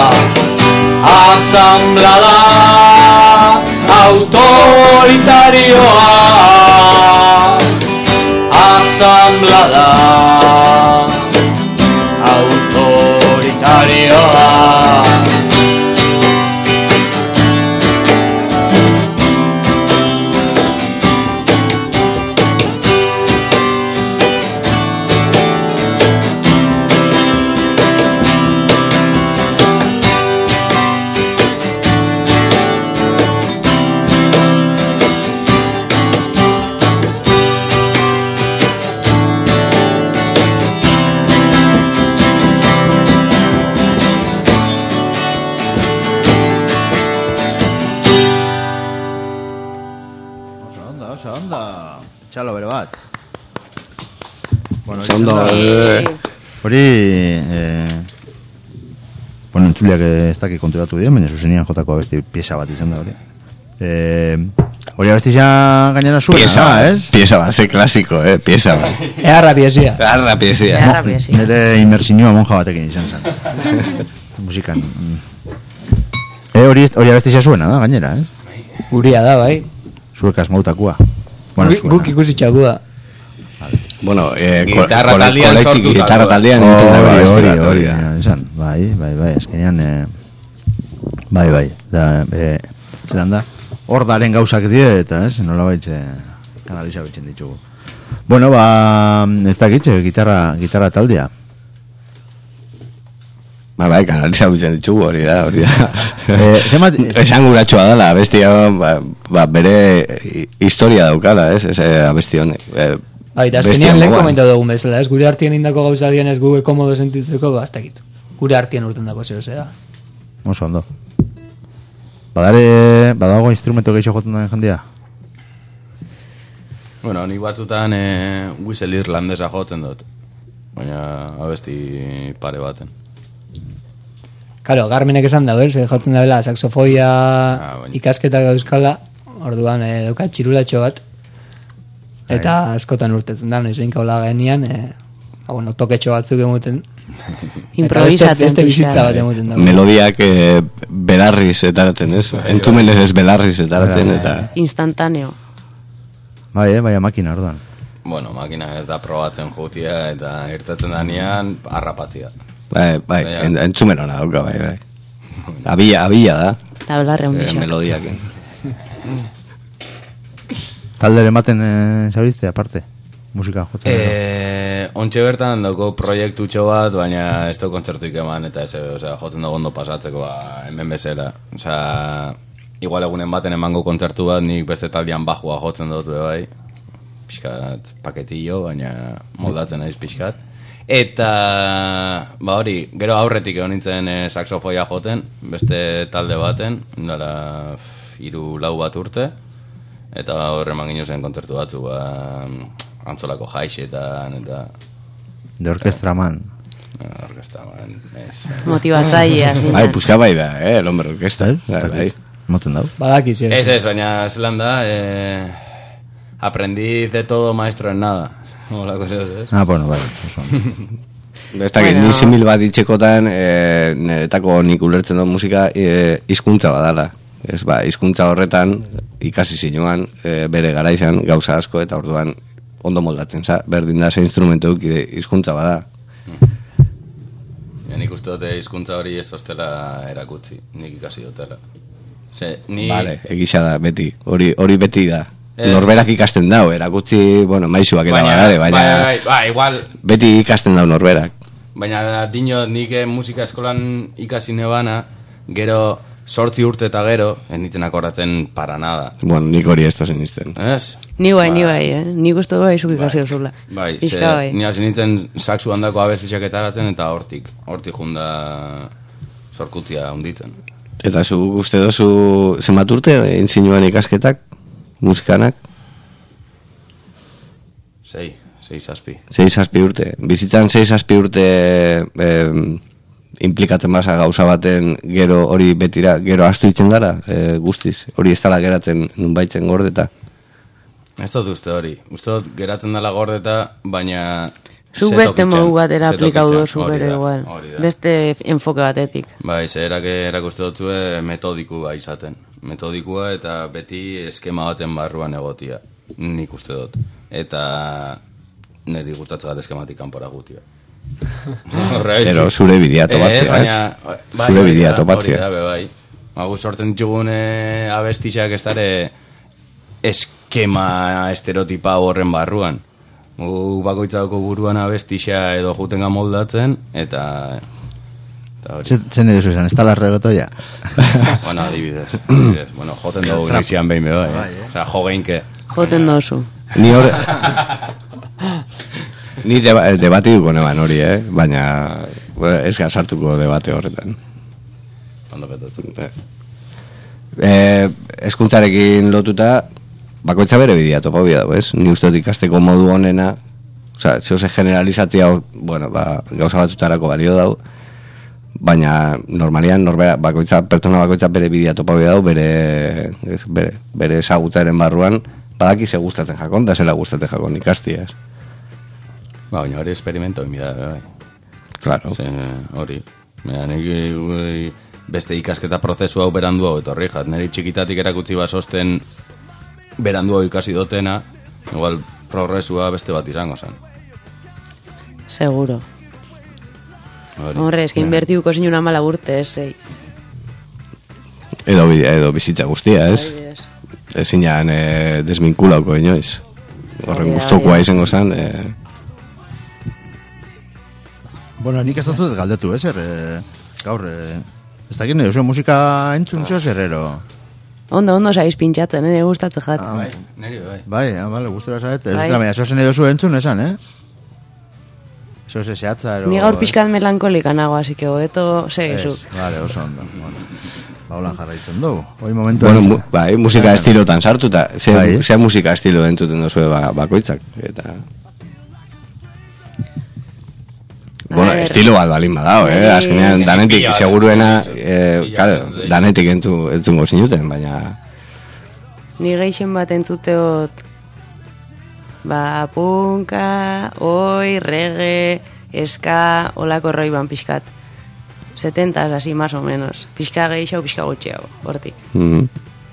asamblada autoritarioa, asamblada autoritarioa. Txalo bere bat. Bueno, Zondo, eh, hori eh, bueno, entzuliak ez daki konturatu dira, baina zuzenian jotako abesti pieza bat izan da hori. Eh, hori abesti izan gainera zuena, pieza, ah, ez? Pieza bat, ze klasiko, eh, pieza bat. Eharra piezia. Eharra piezia. Eharra piezia. Nere inmersinioa monja batekin izan zen. Musikan. Eh, hori, hori abesti izan zuena da, gainera, ez? Guria da, bai. Zuek asmautakua. Bueno, Gu- guk ikusi txakua. Bueno, eh, Gitarra kole- taldean kolektik- sortutako. Gitarra taldean Hori, entzun dago hori, abesti hori, bat, hori, da. esan, bai, bai, bai, eskenean, eh, bai, bai, da, eh, zelan da, hor daren gauzak die, eta, ez, nola baitze, kanaliza bitzen ditugu. Bueno, ba, ez dakit, eh, gitarra, gitarra taldea. Ba, bai, kanaliza bitzen ditugu, hori da, hori da. Eh, zenbat- Esan guratxoa dela, abestia, ba, ba, bere historia daukala, ez, ez, eh, abesti honek. Eh, Bai, da bestia azkenean lehen moduan. komentatu dugun bezala, ez? Gure artien indako gauza dian ez gu komodo sentitzeko, ba, ez dakit. Gure artien urten dako zeo zera. Oso ondo. Badare, badago instrumento gehiago joten den jendia? Bueno, nik batzutan eh, whistle irlandesa jotzen dut. Baina abesti pare baten. Karo, Garmenek esan dago, ez? Joten dabela saxofoia Ah, baina- ikasketak dauzkala, orduan eh, dauka txirulatxo bat. Eta askotan urtetzen da, noiz behin kaula genian, eh, ba, bueno, toketxo batzuk emuten. Improvisatzen Beste pixka. bizitza bat emuten dago. Melodiak eh, belarriz etaratzen, ez? Entzumenez ez belarriz etaratzen, Bai, eta... Instantaneo. Bai, eh, bai, makina, orduan. Bueno, makina ez da probatzen jutia eta irtetzen danean harrapatzia. Bai, bai, Baina- en- entzumen hona dauka, bai, bai. Abia, abia da, Tablarre eh, hundixak. melodiak. Taldere ematen eh, zabizte, aparte? Musika jotzen. edo? Eh, ontxe bertan dauko proiektutxo bat, baina ez da kontzertuik eman, eta ez, osea, jotzen dago ondo pasatzeko, ba, hemen bezala. Osea, igual egunen baten emango kontzertu bat, nik beste taldean bajua jotzen dut, be bai. pixkat paketillo, baina moldatzen naiz pixkat. Eta, ba hori, gero aurretik egon nintzen e, saxofoia joten, beste talde baten, dara hiru lau bat urte, eta horreman gino zen kontzertu batzu, ba, antzolako jaixetan, eta... De orkestraman. Orkestraman, ez... Motibatzailea, zina. Bai, puska bai da, eh, el hombre orkesta, bai. Moten dau. Badaki, zi. Ez ez, baina zelan da, eh, aprendí de todo maestro en nada. Hola, cosas, ez? Ah, bueno, bai, oso. Ez da, bueno. Ni simil bat ditxekotan, e, niretako nik ulertzen dut musika e, hizkuntza badala. Ez ba, hizkuntza horretan ikasi zinuan, e, bere garaizan gauza asko, eta orduan ondo moldatzen, za? Berdin da ze instrumentu eukide hizkuntza bada. Ja, nik uste dute hizkuntza hori ez tostela erakutsi, nik ikasi dutela. Ze, ni... Vale, egisa da, beti, hori, hori beti da. Es... Norberak ikasten dau, erakutsi, bueno, maisuak eta badare, baina... Baina, bai, bai, igual... Beti ikasten dau norberak. Baina, dino, nik musika eskolan ikasi nebana, gero sortzi urte eta gero, ez nintzen akordatzen para nada. Bueno, nik hori ez tozen izten. Ez? Ni bai, ba... ni bai, eh? Nik uste bai, zuk ikasi osula. Bai, ze, bai. Ni hasi nintzen saksu handako abestitxak etaratzen, eta hortik, hortik junda sorkutzia hunditzen. Eta zu uste dozu zenbat urte, insinuan ikasketak? Musikanak? Sei, sei zazpi. Sei zazpi urte. Bizitzan sei zazpi urte eh, implikatzen basa gauza baten gero hori betira, gero astu itzen dara, eh, guztiz. Hori ez dala geratzen nunbaitzen gordeta. Ez dut uste hori. Uste dut geratzen dala gordeta, baina... Zuk beste modu batera aplikau dozu bere igual. Beste enfoke batetik. Bai, ze erak erakuste dutzue metodikua izaten. Metodikua eta beti eskema baten barruan egotia. Nik uste dut. Eta niri gustatzen bat eskematik kanpora gutia. Pero zure bidea topatzea, ez? Zure bidea topatzea. Hori da, bai. Magu sortzen txugun abestixak ez dara eskema estereotipa horren barruan. Gu bakoitzako buruan abestixa edo jutenga moldatzen, eta... Zen edo zuzan, ez tala regotoia? Bueno, adibidez, adibidez. Bueno, joten dugu grizian behin bebai, eh? Osa, jo geinke. Joten dozu. Ni hor... Ni deba, debati duko neban hori, eh? Baina ez gazartuko debate horretan. Ondo betotu. Eh, eskuntzarekin lotuta... Bakoitza bere bidea topa bidea dago, ez? Ni uste dut ikasteko modu honena, oza, zehose generalizatzea, bueno, ba, gauza batutarako balio dago, baina normalian, norbera, bakoitza, pertsona bakoitza bere bidea topa bidea dago, bere, ez, bere, bere ezagutzaren barruan, badaki ze gustatzen jakon, da zela gustatzen jakon ikastia, ez? Ba, baina hori experimento, mira, bai. Claro. Ze, hori. Mira, nik beste ikasketa prozesu hau berandu hau, etorri jat, niri txikitatik erakutsi basosten berandu hau ikasi dotena, igual progresua beste bat izango zen. Seguro. Horre, eski inbertiuko zinuna mala urte, ez, zei. Edo, edo bizitza guztia, ez? Ez zinean eh, desminkulauko inoiz. Horren guztokoa izango zen. Eh... Bueno, nik ez dut galdetu, ez, er, eh, gaur, eh, ez dakit nahi, oso musika entzun zeo zerrero. Ondo, ondo saiz pintxatzen, nire gustatzen jat. Ah, bai, nire, bai. Bai, ah, bale, gustura zaret. Ez dira, baina, zozen edo zu entzun esan, eh? Zo ze zehatza, ero... Ni gaur pixkat melankolika nago, así que hobeto segizu. Vale, oso ondo. Bueno, baulan jarraitzen dugu. Hoi momentu... Bueno, mu, bai, musika estilotan sartuta. Ze, bai. Ze musika estilo entzuten dozue ba, bakoitzak. Eta... Bueno, ver, estilo bat balin badao, eh? Azkenean, danetik, seguruena, eh, claro, danetik entzu, entzungo zinuten, baina... Ni geixen bat entzuteot, ba, punka, oi, reggae, eska, olako roiban pixkat. Setentas, así, más o menos. Pixka geixau, pixka gutxiago, hortik. Mm.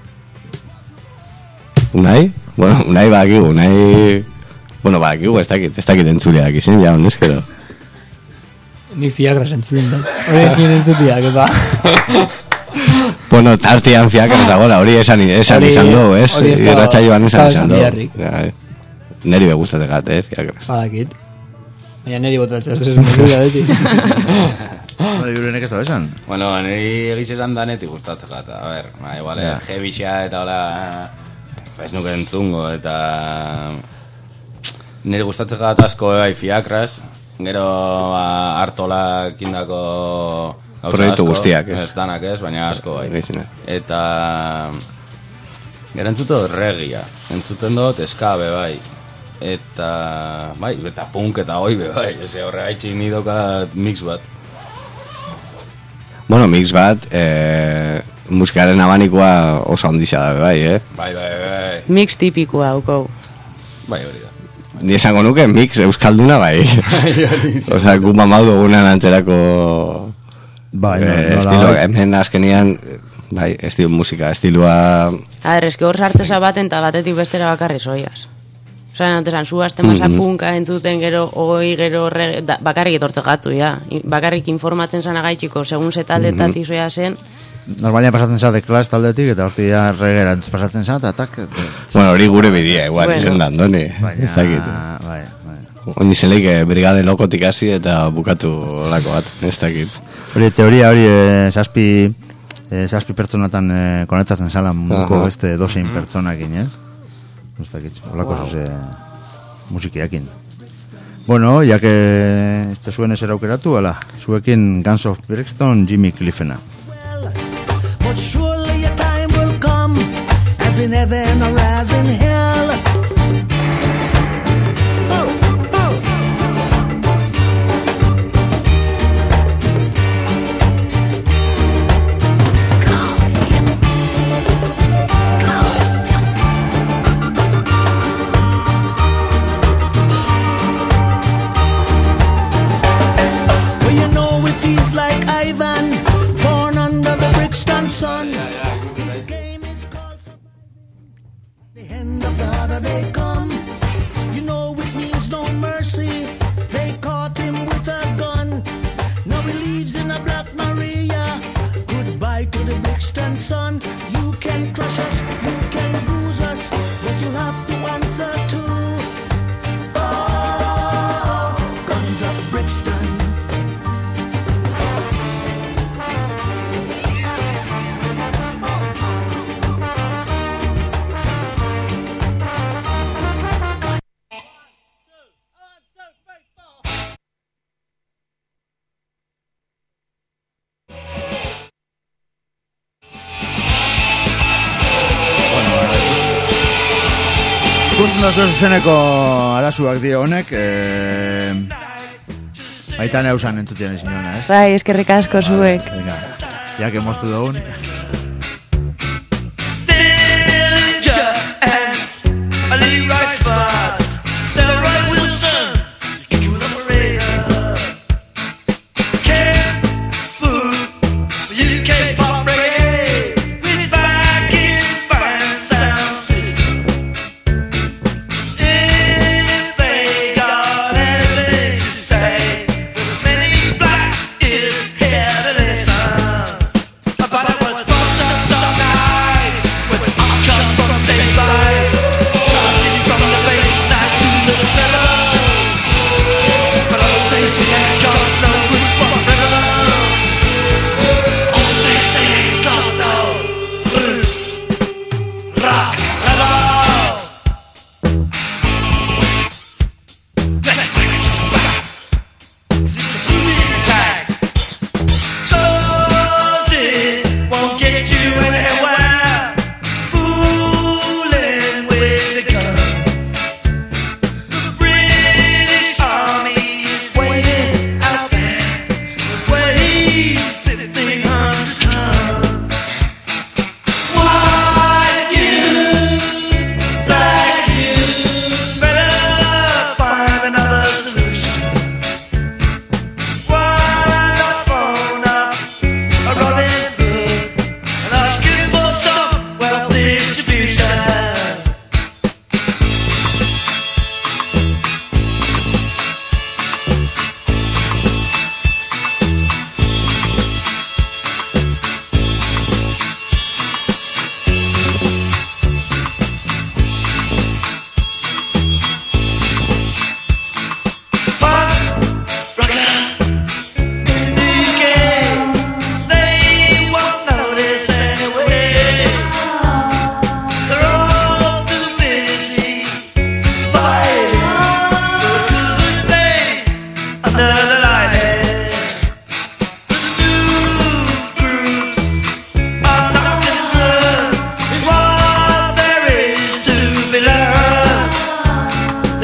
Unai? Bueno, unai bakigu, unai... Bueno, bakigu, ez dakit, ez dakit entzuleak izin, ja, honezkero. Ni fiakra sentzuten da. Hori ezin entzutia, kepa. Bueno, tartian fiakra dagoela, hori esan, esan izan dugu, ez? Irratxa joan esan izan dugu. Neri be gustate gat, eh, fiakra. Badakit. Baina neri botatzen, ez ez musuria beti. Bai, jurenek ez da esan? Bueno, neri egiz esan danetik gustatzen gat. A ver, ba, igual, jebixa eta hola... Ez nuke entzungo, eta... Nire gustatzen gat asko bai fiakras, gero ba, hartolak indako gauza proiektu asko, guztiak, ez? Ez danak ez, baina asko bai. Gaizena. Eta gero entzutu dut regia, entzuten dut eskabe bai. Eta bai, eta punk eta oi be bai, eze horre haitxik nidokat mix bat. Bueno, mix bat, eh, musikaren abanikoa oso handisa da, bai, eh? Bai, bai, bai. Mix tipikoa, hauko. Bai, hori da. Ni esango nuke mix euskalduna, bai. Osa, gu mamau dugunan anterako Bai, eh, no, no, estilo, la, hemen azkenian, bai, estilo musika, estilua... A ver, eske hor sarteza baten eta batetik bestera bakarri soiaz. Osa, notesan, zu azten basa Mhm. punka entzuten gero, oi, gero, reggae, da, bakarrik etortze gatu, ja. I- Bakarrik informatzen zan agaitxiko, segun ze taldetatik soia zen, Normalian pasatzen za de klas taldetik, eta horti ja regerantz pasatzen za, eta tak... Bueno, hori gure bidea, igual, Bueno. izen da, andoni. Baina, Ez dakit. bai, bai. Oin izeleik eh, brigade lokotik hasi eta bukatu olako bat, ez dakit. Hori, teoria hori, eh, zazpi, eh, zazpi pertsonatan eh, konektatzen zala munduko Aha. beste dozein pertsonakin, ez? Ez dakit, olako wow. zuze musikiakin. Bueno, ya que este zuen ezer aukeratu, ala, zuekin Guns of Brixton, Jimmy Cliffena. But surely a time will come, as in heaven or as in hell. Oh, oh. Well, you know it feels like Ivan, born under the Brixton sun. His game is called the end of the harder they come. You know it means no mercy. They caught him with a gun. Now he lives in a Black Maria. Goodbye to the Brixton sun. You can crush us, you can bruise us, but you'll have to answer to. Oh, Guns of Brixton. Ikusten da zuzeneko arazuak dio honek, eh, baita neusan entzutien ezin hona, ez? bai, eskerrik asko zuek. Venga, ya que moztu dugun. But I was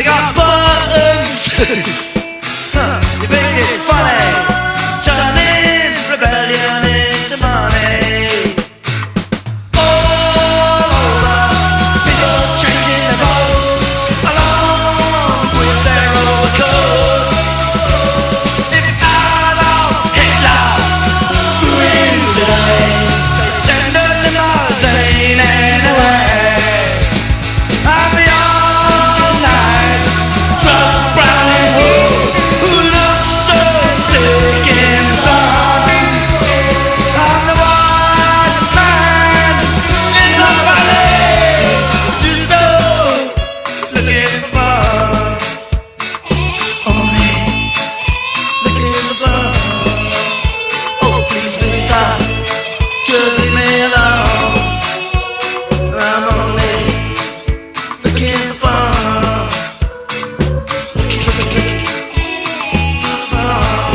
got buttons. You think it's funny, turning rebellion into money. All over, people changing their clothes along with their overcoat. If Adolf Hitler flew in today, then nothing was ain't anyway. I'm the all night drug browning fool who looks so thick in the sun. I'm the one man in the valley, just looking for fun. Only looking for fun. Oh, please, please stop. Just leave me alone. I'm only looking for fun. Looking, looking for fun.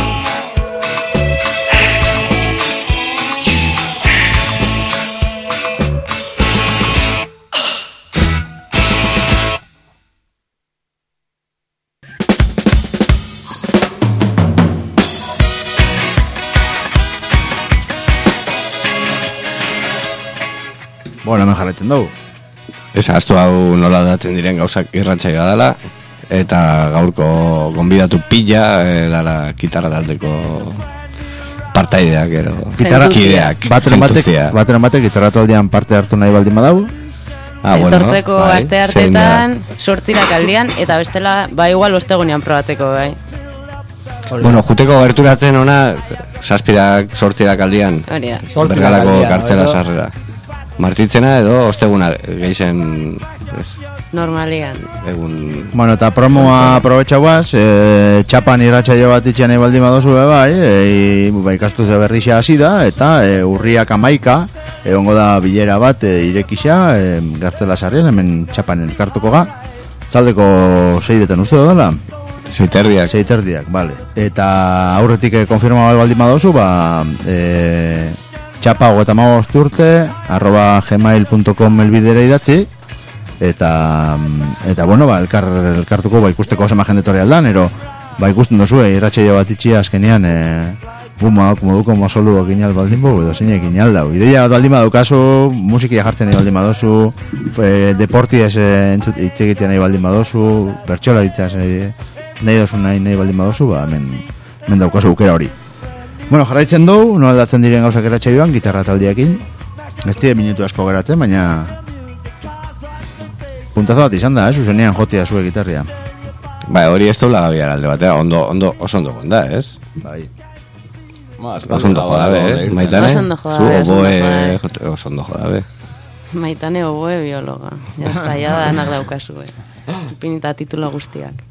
Bueno, hemen jarraitzen dugu. Ez ahaztu hau nola daten diren gauzak irratsaioa dela, eta gaurko gonbidatu pila e, dala gitarra taldeko partaideak ero Gitarra kideak. Bateren batek, gentuzia. bateren batek gitarra taldean parte hartu nahi baldin badau. Ah, bueno, Etortzeko bai, aste zein hartetan, sortzirak aldian, eta bestela, ba igual ostegunean probateko, bai. da. Bueno, juteko gerturatzen ona, zazpirak, sortzirak aldian, Hori da. Zortzirak bergarako aldian, kartzela edo? sarrera. Martitzena edo osteguna geizen ez, Normalian. egun... Bueno, eta promoa aprobetxauaz, e, txapan irratsaio bat itxean nahi baldin badozu be bai, e, ba, ikastuz berrixa hasi da, eta e, urriak amaika, egongo da bilera bat e, irekisa, e, gartzela sarrian, hemen txapan elkartuko ga, zaldeko seiretan uste dela? Zeiterdiak. Seiterdiak, bale. Eta aurretik eh, konfirma baldin badozu, ba, e, txapa hogeita hamabost urte, arroba gmail punto com elbidera idatzi, eta, eta bueno, ba, elkar, elkartuko ba, ikusteko osama jendetori aldan, ero, ba, ikusten dozue, irratxeio bat itxia azkenean, e, buma, moduko mozoluak inal baldin bo, edo zeinek inal dau. Ideia bat baldin badaukazu, musikia jartzen nahi baldin badozu, e, deportiez e, itxegitea nahi baldin badozu, bertxolaritzaz e, nahi dozu nahi, nahi baldin badozu, ba, hemen, hemen daukazu aukera hori. Bueno, jarraitzen dugu, nola aldatzen diren gauzak erratxaioan, gitarra taldeakin. Ez dira minutu asko geratzen, baina puntazo bat izan da, eh? Zuzenean jotia zue gitarria. Bai, hori ez dola gabiar alde batea, ondo, ondo, oso ondo gonda, ez? Bai. Ma, Oso ondo jodabe, eh? Maitane? Oso ondo jodabe, Zu oso ondo oboe, jodabe. jote- oso ondo jodabe. Maitane oboe biologa. Ya está, ya da anak daukazu, eh. Pinita titulo guztiak.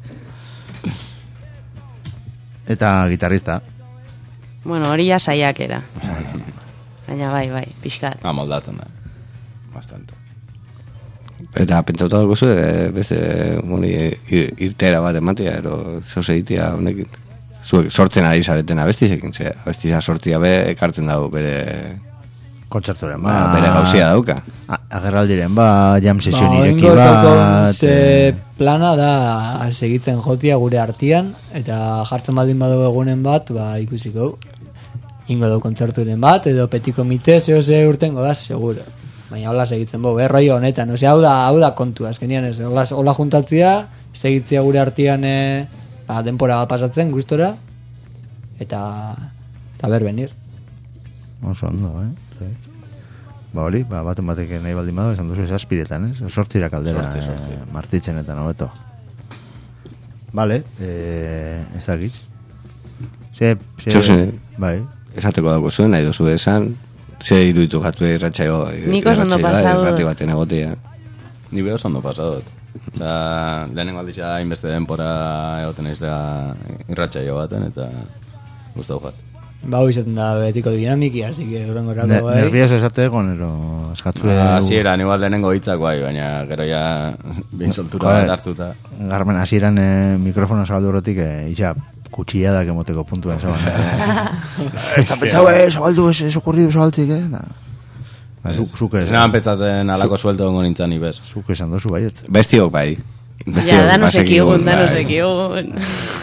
Eta gitarrista. Bueno, hori ja saiakera. Baina bai, bai, pixkat. Ah, moldatzen da. Bastante. Eta pentsauta dugu zu, e, beste, bueno, ir, irtera bat ematea, ero zoze itia honekin. Zuek sortzen ari zareten abestizekin, ze abestizia sortzia be, ekartzen dago bere, Kontzerturen, ba, ba, bere gauzia dauka. a- agerraldiren, ba, jam sesion Ba, ireki oraingoz bat. daukagun ze eh, plana da segitzen jotia gure artean, eta jartzen baldin badu egunen bat, ba, ikusiko. Ingo dau kontzerturen bat, edo petit komite, zeo ze urtengo da, seguro. Baina hola segitzen bo, berroi honetan, ose, hau da, hau da kontua, azkenean ez, hola, hola juntatzia, segitzia gure artean e, ba, denpora bat pasatzen, gustora, eta, eta berbenir. Oso ondo, eh? Bai. Ba hori, ba, baten batek nahi baldin badu, esan duzu esaspiretan, ez? Sortzira kaldera, Sortzi, sortzi. eh, martitzen eta nobeto. Vale, eh, ez dakit. Ze, ze, Txosen. bai. Esateko dago zuen, nahi dozu esan, ze iruditu gatu irratxaio, Nik oso ondo pasatu irrati dut. baten egotea. Ni beho oso ondo pasadot. Da, lehenengo aldizia hainbeste denpora egoten naiz da irratsaio baten, eta gustau jat. Ba, hau izaten da betiko dinamiki, así que horrengo Ne, erako bai. nervioso esate gonero eskatu. Hasieran igual lehenengo hitzak bai, baina gero ja bin soltura Joder. bat hartuta. Garmen hasieran eh, mikrofono zabaldu horretik, eh, isa, kuchilladak emoteko puntuen zaban. Eta pentsau, eh, zabaldu, ez, ez okurridu zabaltzik, eh? Da. Ba, zu, zuke Ez nahan petzaten alako suelto gongo nintzen ibez. Zuke esan dozu baiet. Bestiok bai. Ja, danos ekigun, danos ekigun.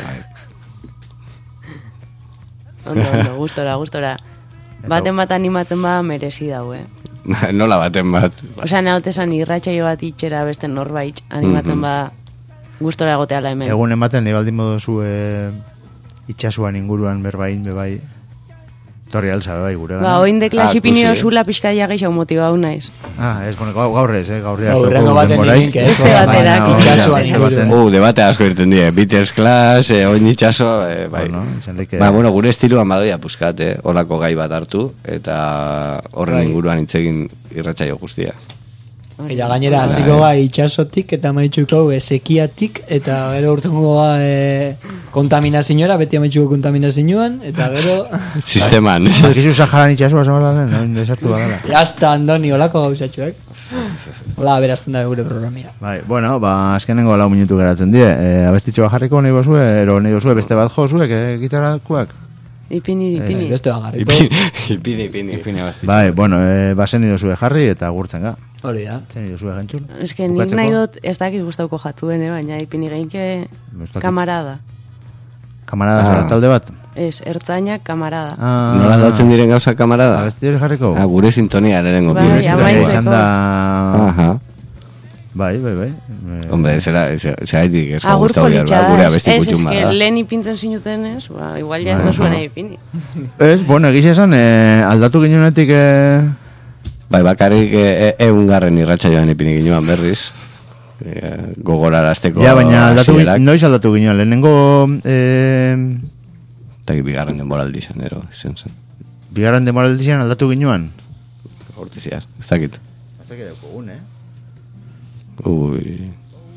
Ondo, ondo, gustora, gustora. Baten bat animatzen ba merezi dau, eh? Nola baten bat. Osea, nahotesan irratsaio bat itxera beste norbait animatzen Mhm. ba gustora egoteala hemen. Egun ematen, nahi baldin modu zu e, itxasuan inguruan berbain, bebai, torri alza, bebai, gure gana. Ba, oin de klasipini Ah, dozula pixkaia gehiago motibau naiz. Ah, ez, bueno, gaur, gaur ez, eh, gaur ez. Gaurrengo baten nik, eh? Beste baterak, Baina, itxasuan beste inguruan. baten. Uh, debate asko irten die. Beatles Class, eh, oin itxaso, eh, bai. Bueno, izan daike- Ba, bueno, gure estiluan badoia puskat, eh, olako gai bat hartu, eta horren Bai. inguruan itzegin irratsaio guztia. Eta gainera, hasiko ga itxasotik eta maitxuko e, sekiatik, eta gero urtengo ga e, kontaminazioa, beti amaitxuko kontaminazioan, eta gero... Sisteman. Bakizu Saharan itxasua zabalaren, noin desartu badala. Jasta, Andoni, olako gauzatxoek. Hola, berazten da gure programia. Bai, bueno, ba, azkenengo lau minutu geratzen die. E, abestitxo bat jarriko nahi bozue, ero nahi bozue beste bat jo zuek, e, gitarrakuak? Ipini, ipini. Beste bagarriko. Ipini, ipini. Ipini bastitxo. Bai, bueno, e, ba, zen idozue jarri eta gurtzen ga. Hori da. Zen idozue gentxun? Ez que nik Bukatzeko? nahi dut, ez dakit gustauko jatuen, eh, baina ipini geinke dakit. kamarada. Kamarada Ah. zara talde bat? Ez, ertzainak kamarada. Ah, Nola dautzen diren gauza kamarada? abesti hori jarriko? Ah, gure sintonia lehenengo. Bai, gure Eta amaitzeko. sintonia. izan da... Aha. Bai, bai, bai. E, Hombre, zera, zeraitik ez Agur gustau behar, politxa ba, gure da, abesti ez, ez, gutxun que bada. lehen ipintzen zinuten ez, ba, igual ja ez da zuen ipini. Ez, bueno, egiz esan, e, aldatu ginenetik... E, Bai, bakarrik e, e, egun garren irratsaioan ipini ginoan berriz. E, gogorarazteko ja, baina aldatu, gi- hasierak. noiz aldatu ginean, lehenengo... E, Eta bigarren denboraldi zen, ero, izan zen. bigarren demoraldizian aldatu ginean? Hortiziar, ez dakit. Hasta que daukogun, eh? Ui...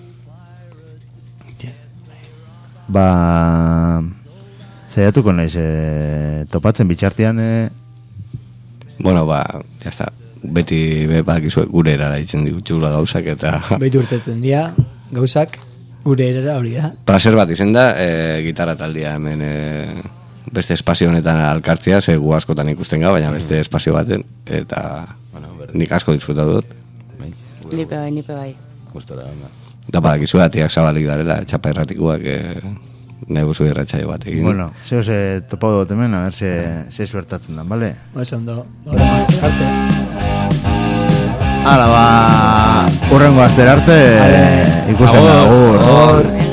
Ba... Zaiatuko naiz, e, topatzen bitxartean... E, Bueno, ba, jazta, beti be badakizu gure erara itzen ditugula gauzak eta... Baitu urtetzen dira, gauzak, gure erara hori da. Placer bat izen da, e, gitarra taldia hemen e, beste espazio honetan alkartzea, ze gu askotan ikusten ga, baina beste espazio baten, eta nik asko disfrutatu dut. Nipe bai, nipe bai. Gustora, onda. Eta badakizu atiak zabalik darela, txapa erratikuak e, nahi buzu irratxaio bat egin. bueno, zeo ze topau dut hemen, a ver ze, ze suertatzen da, bale? Oso ondo, gaur emazte arte. Hala ba, urrengo azter arte, ikusten Agur. agur. Agur.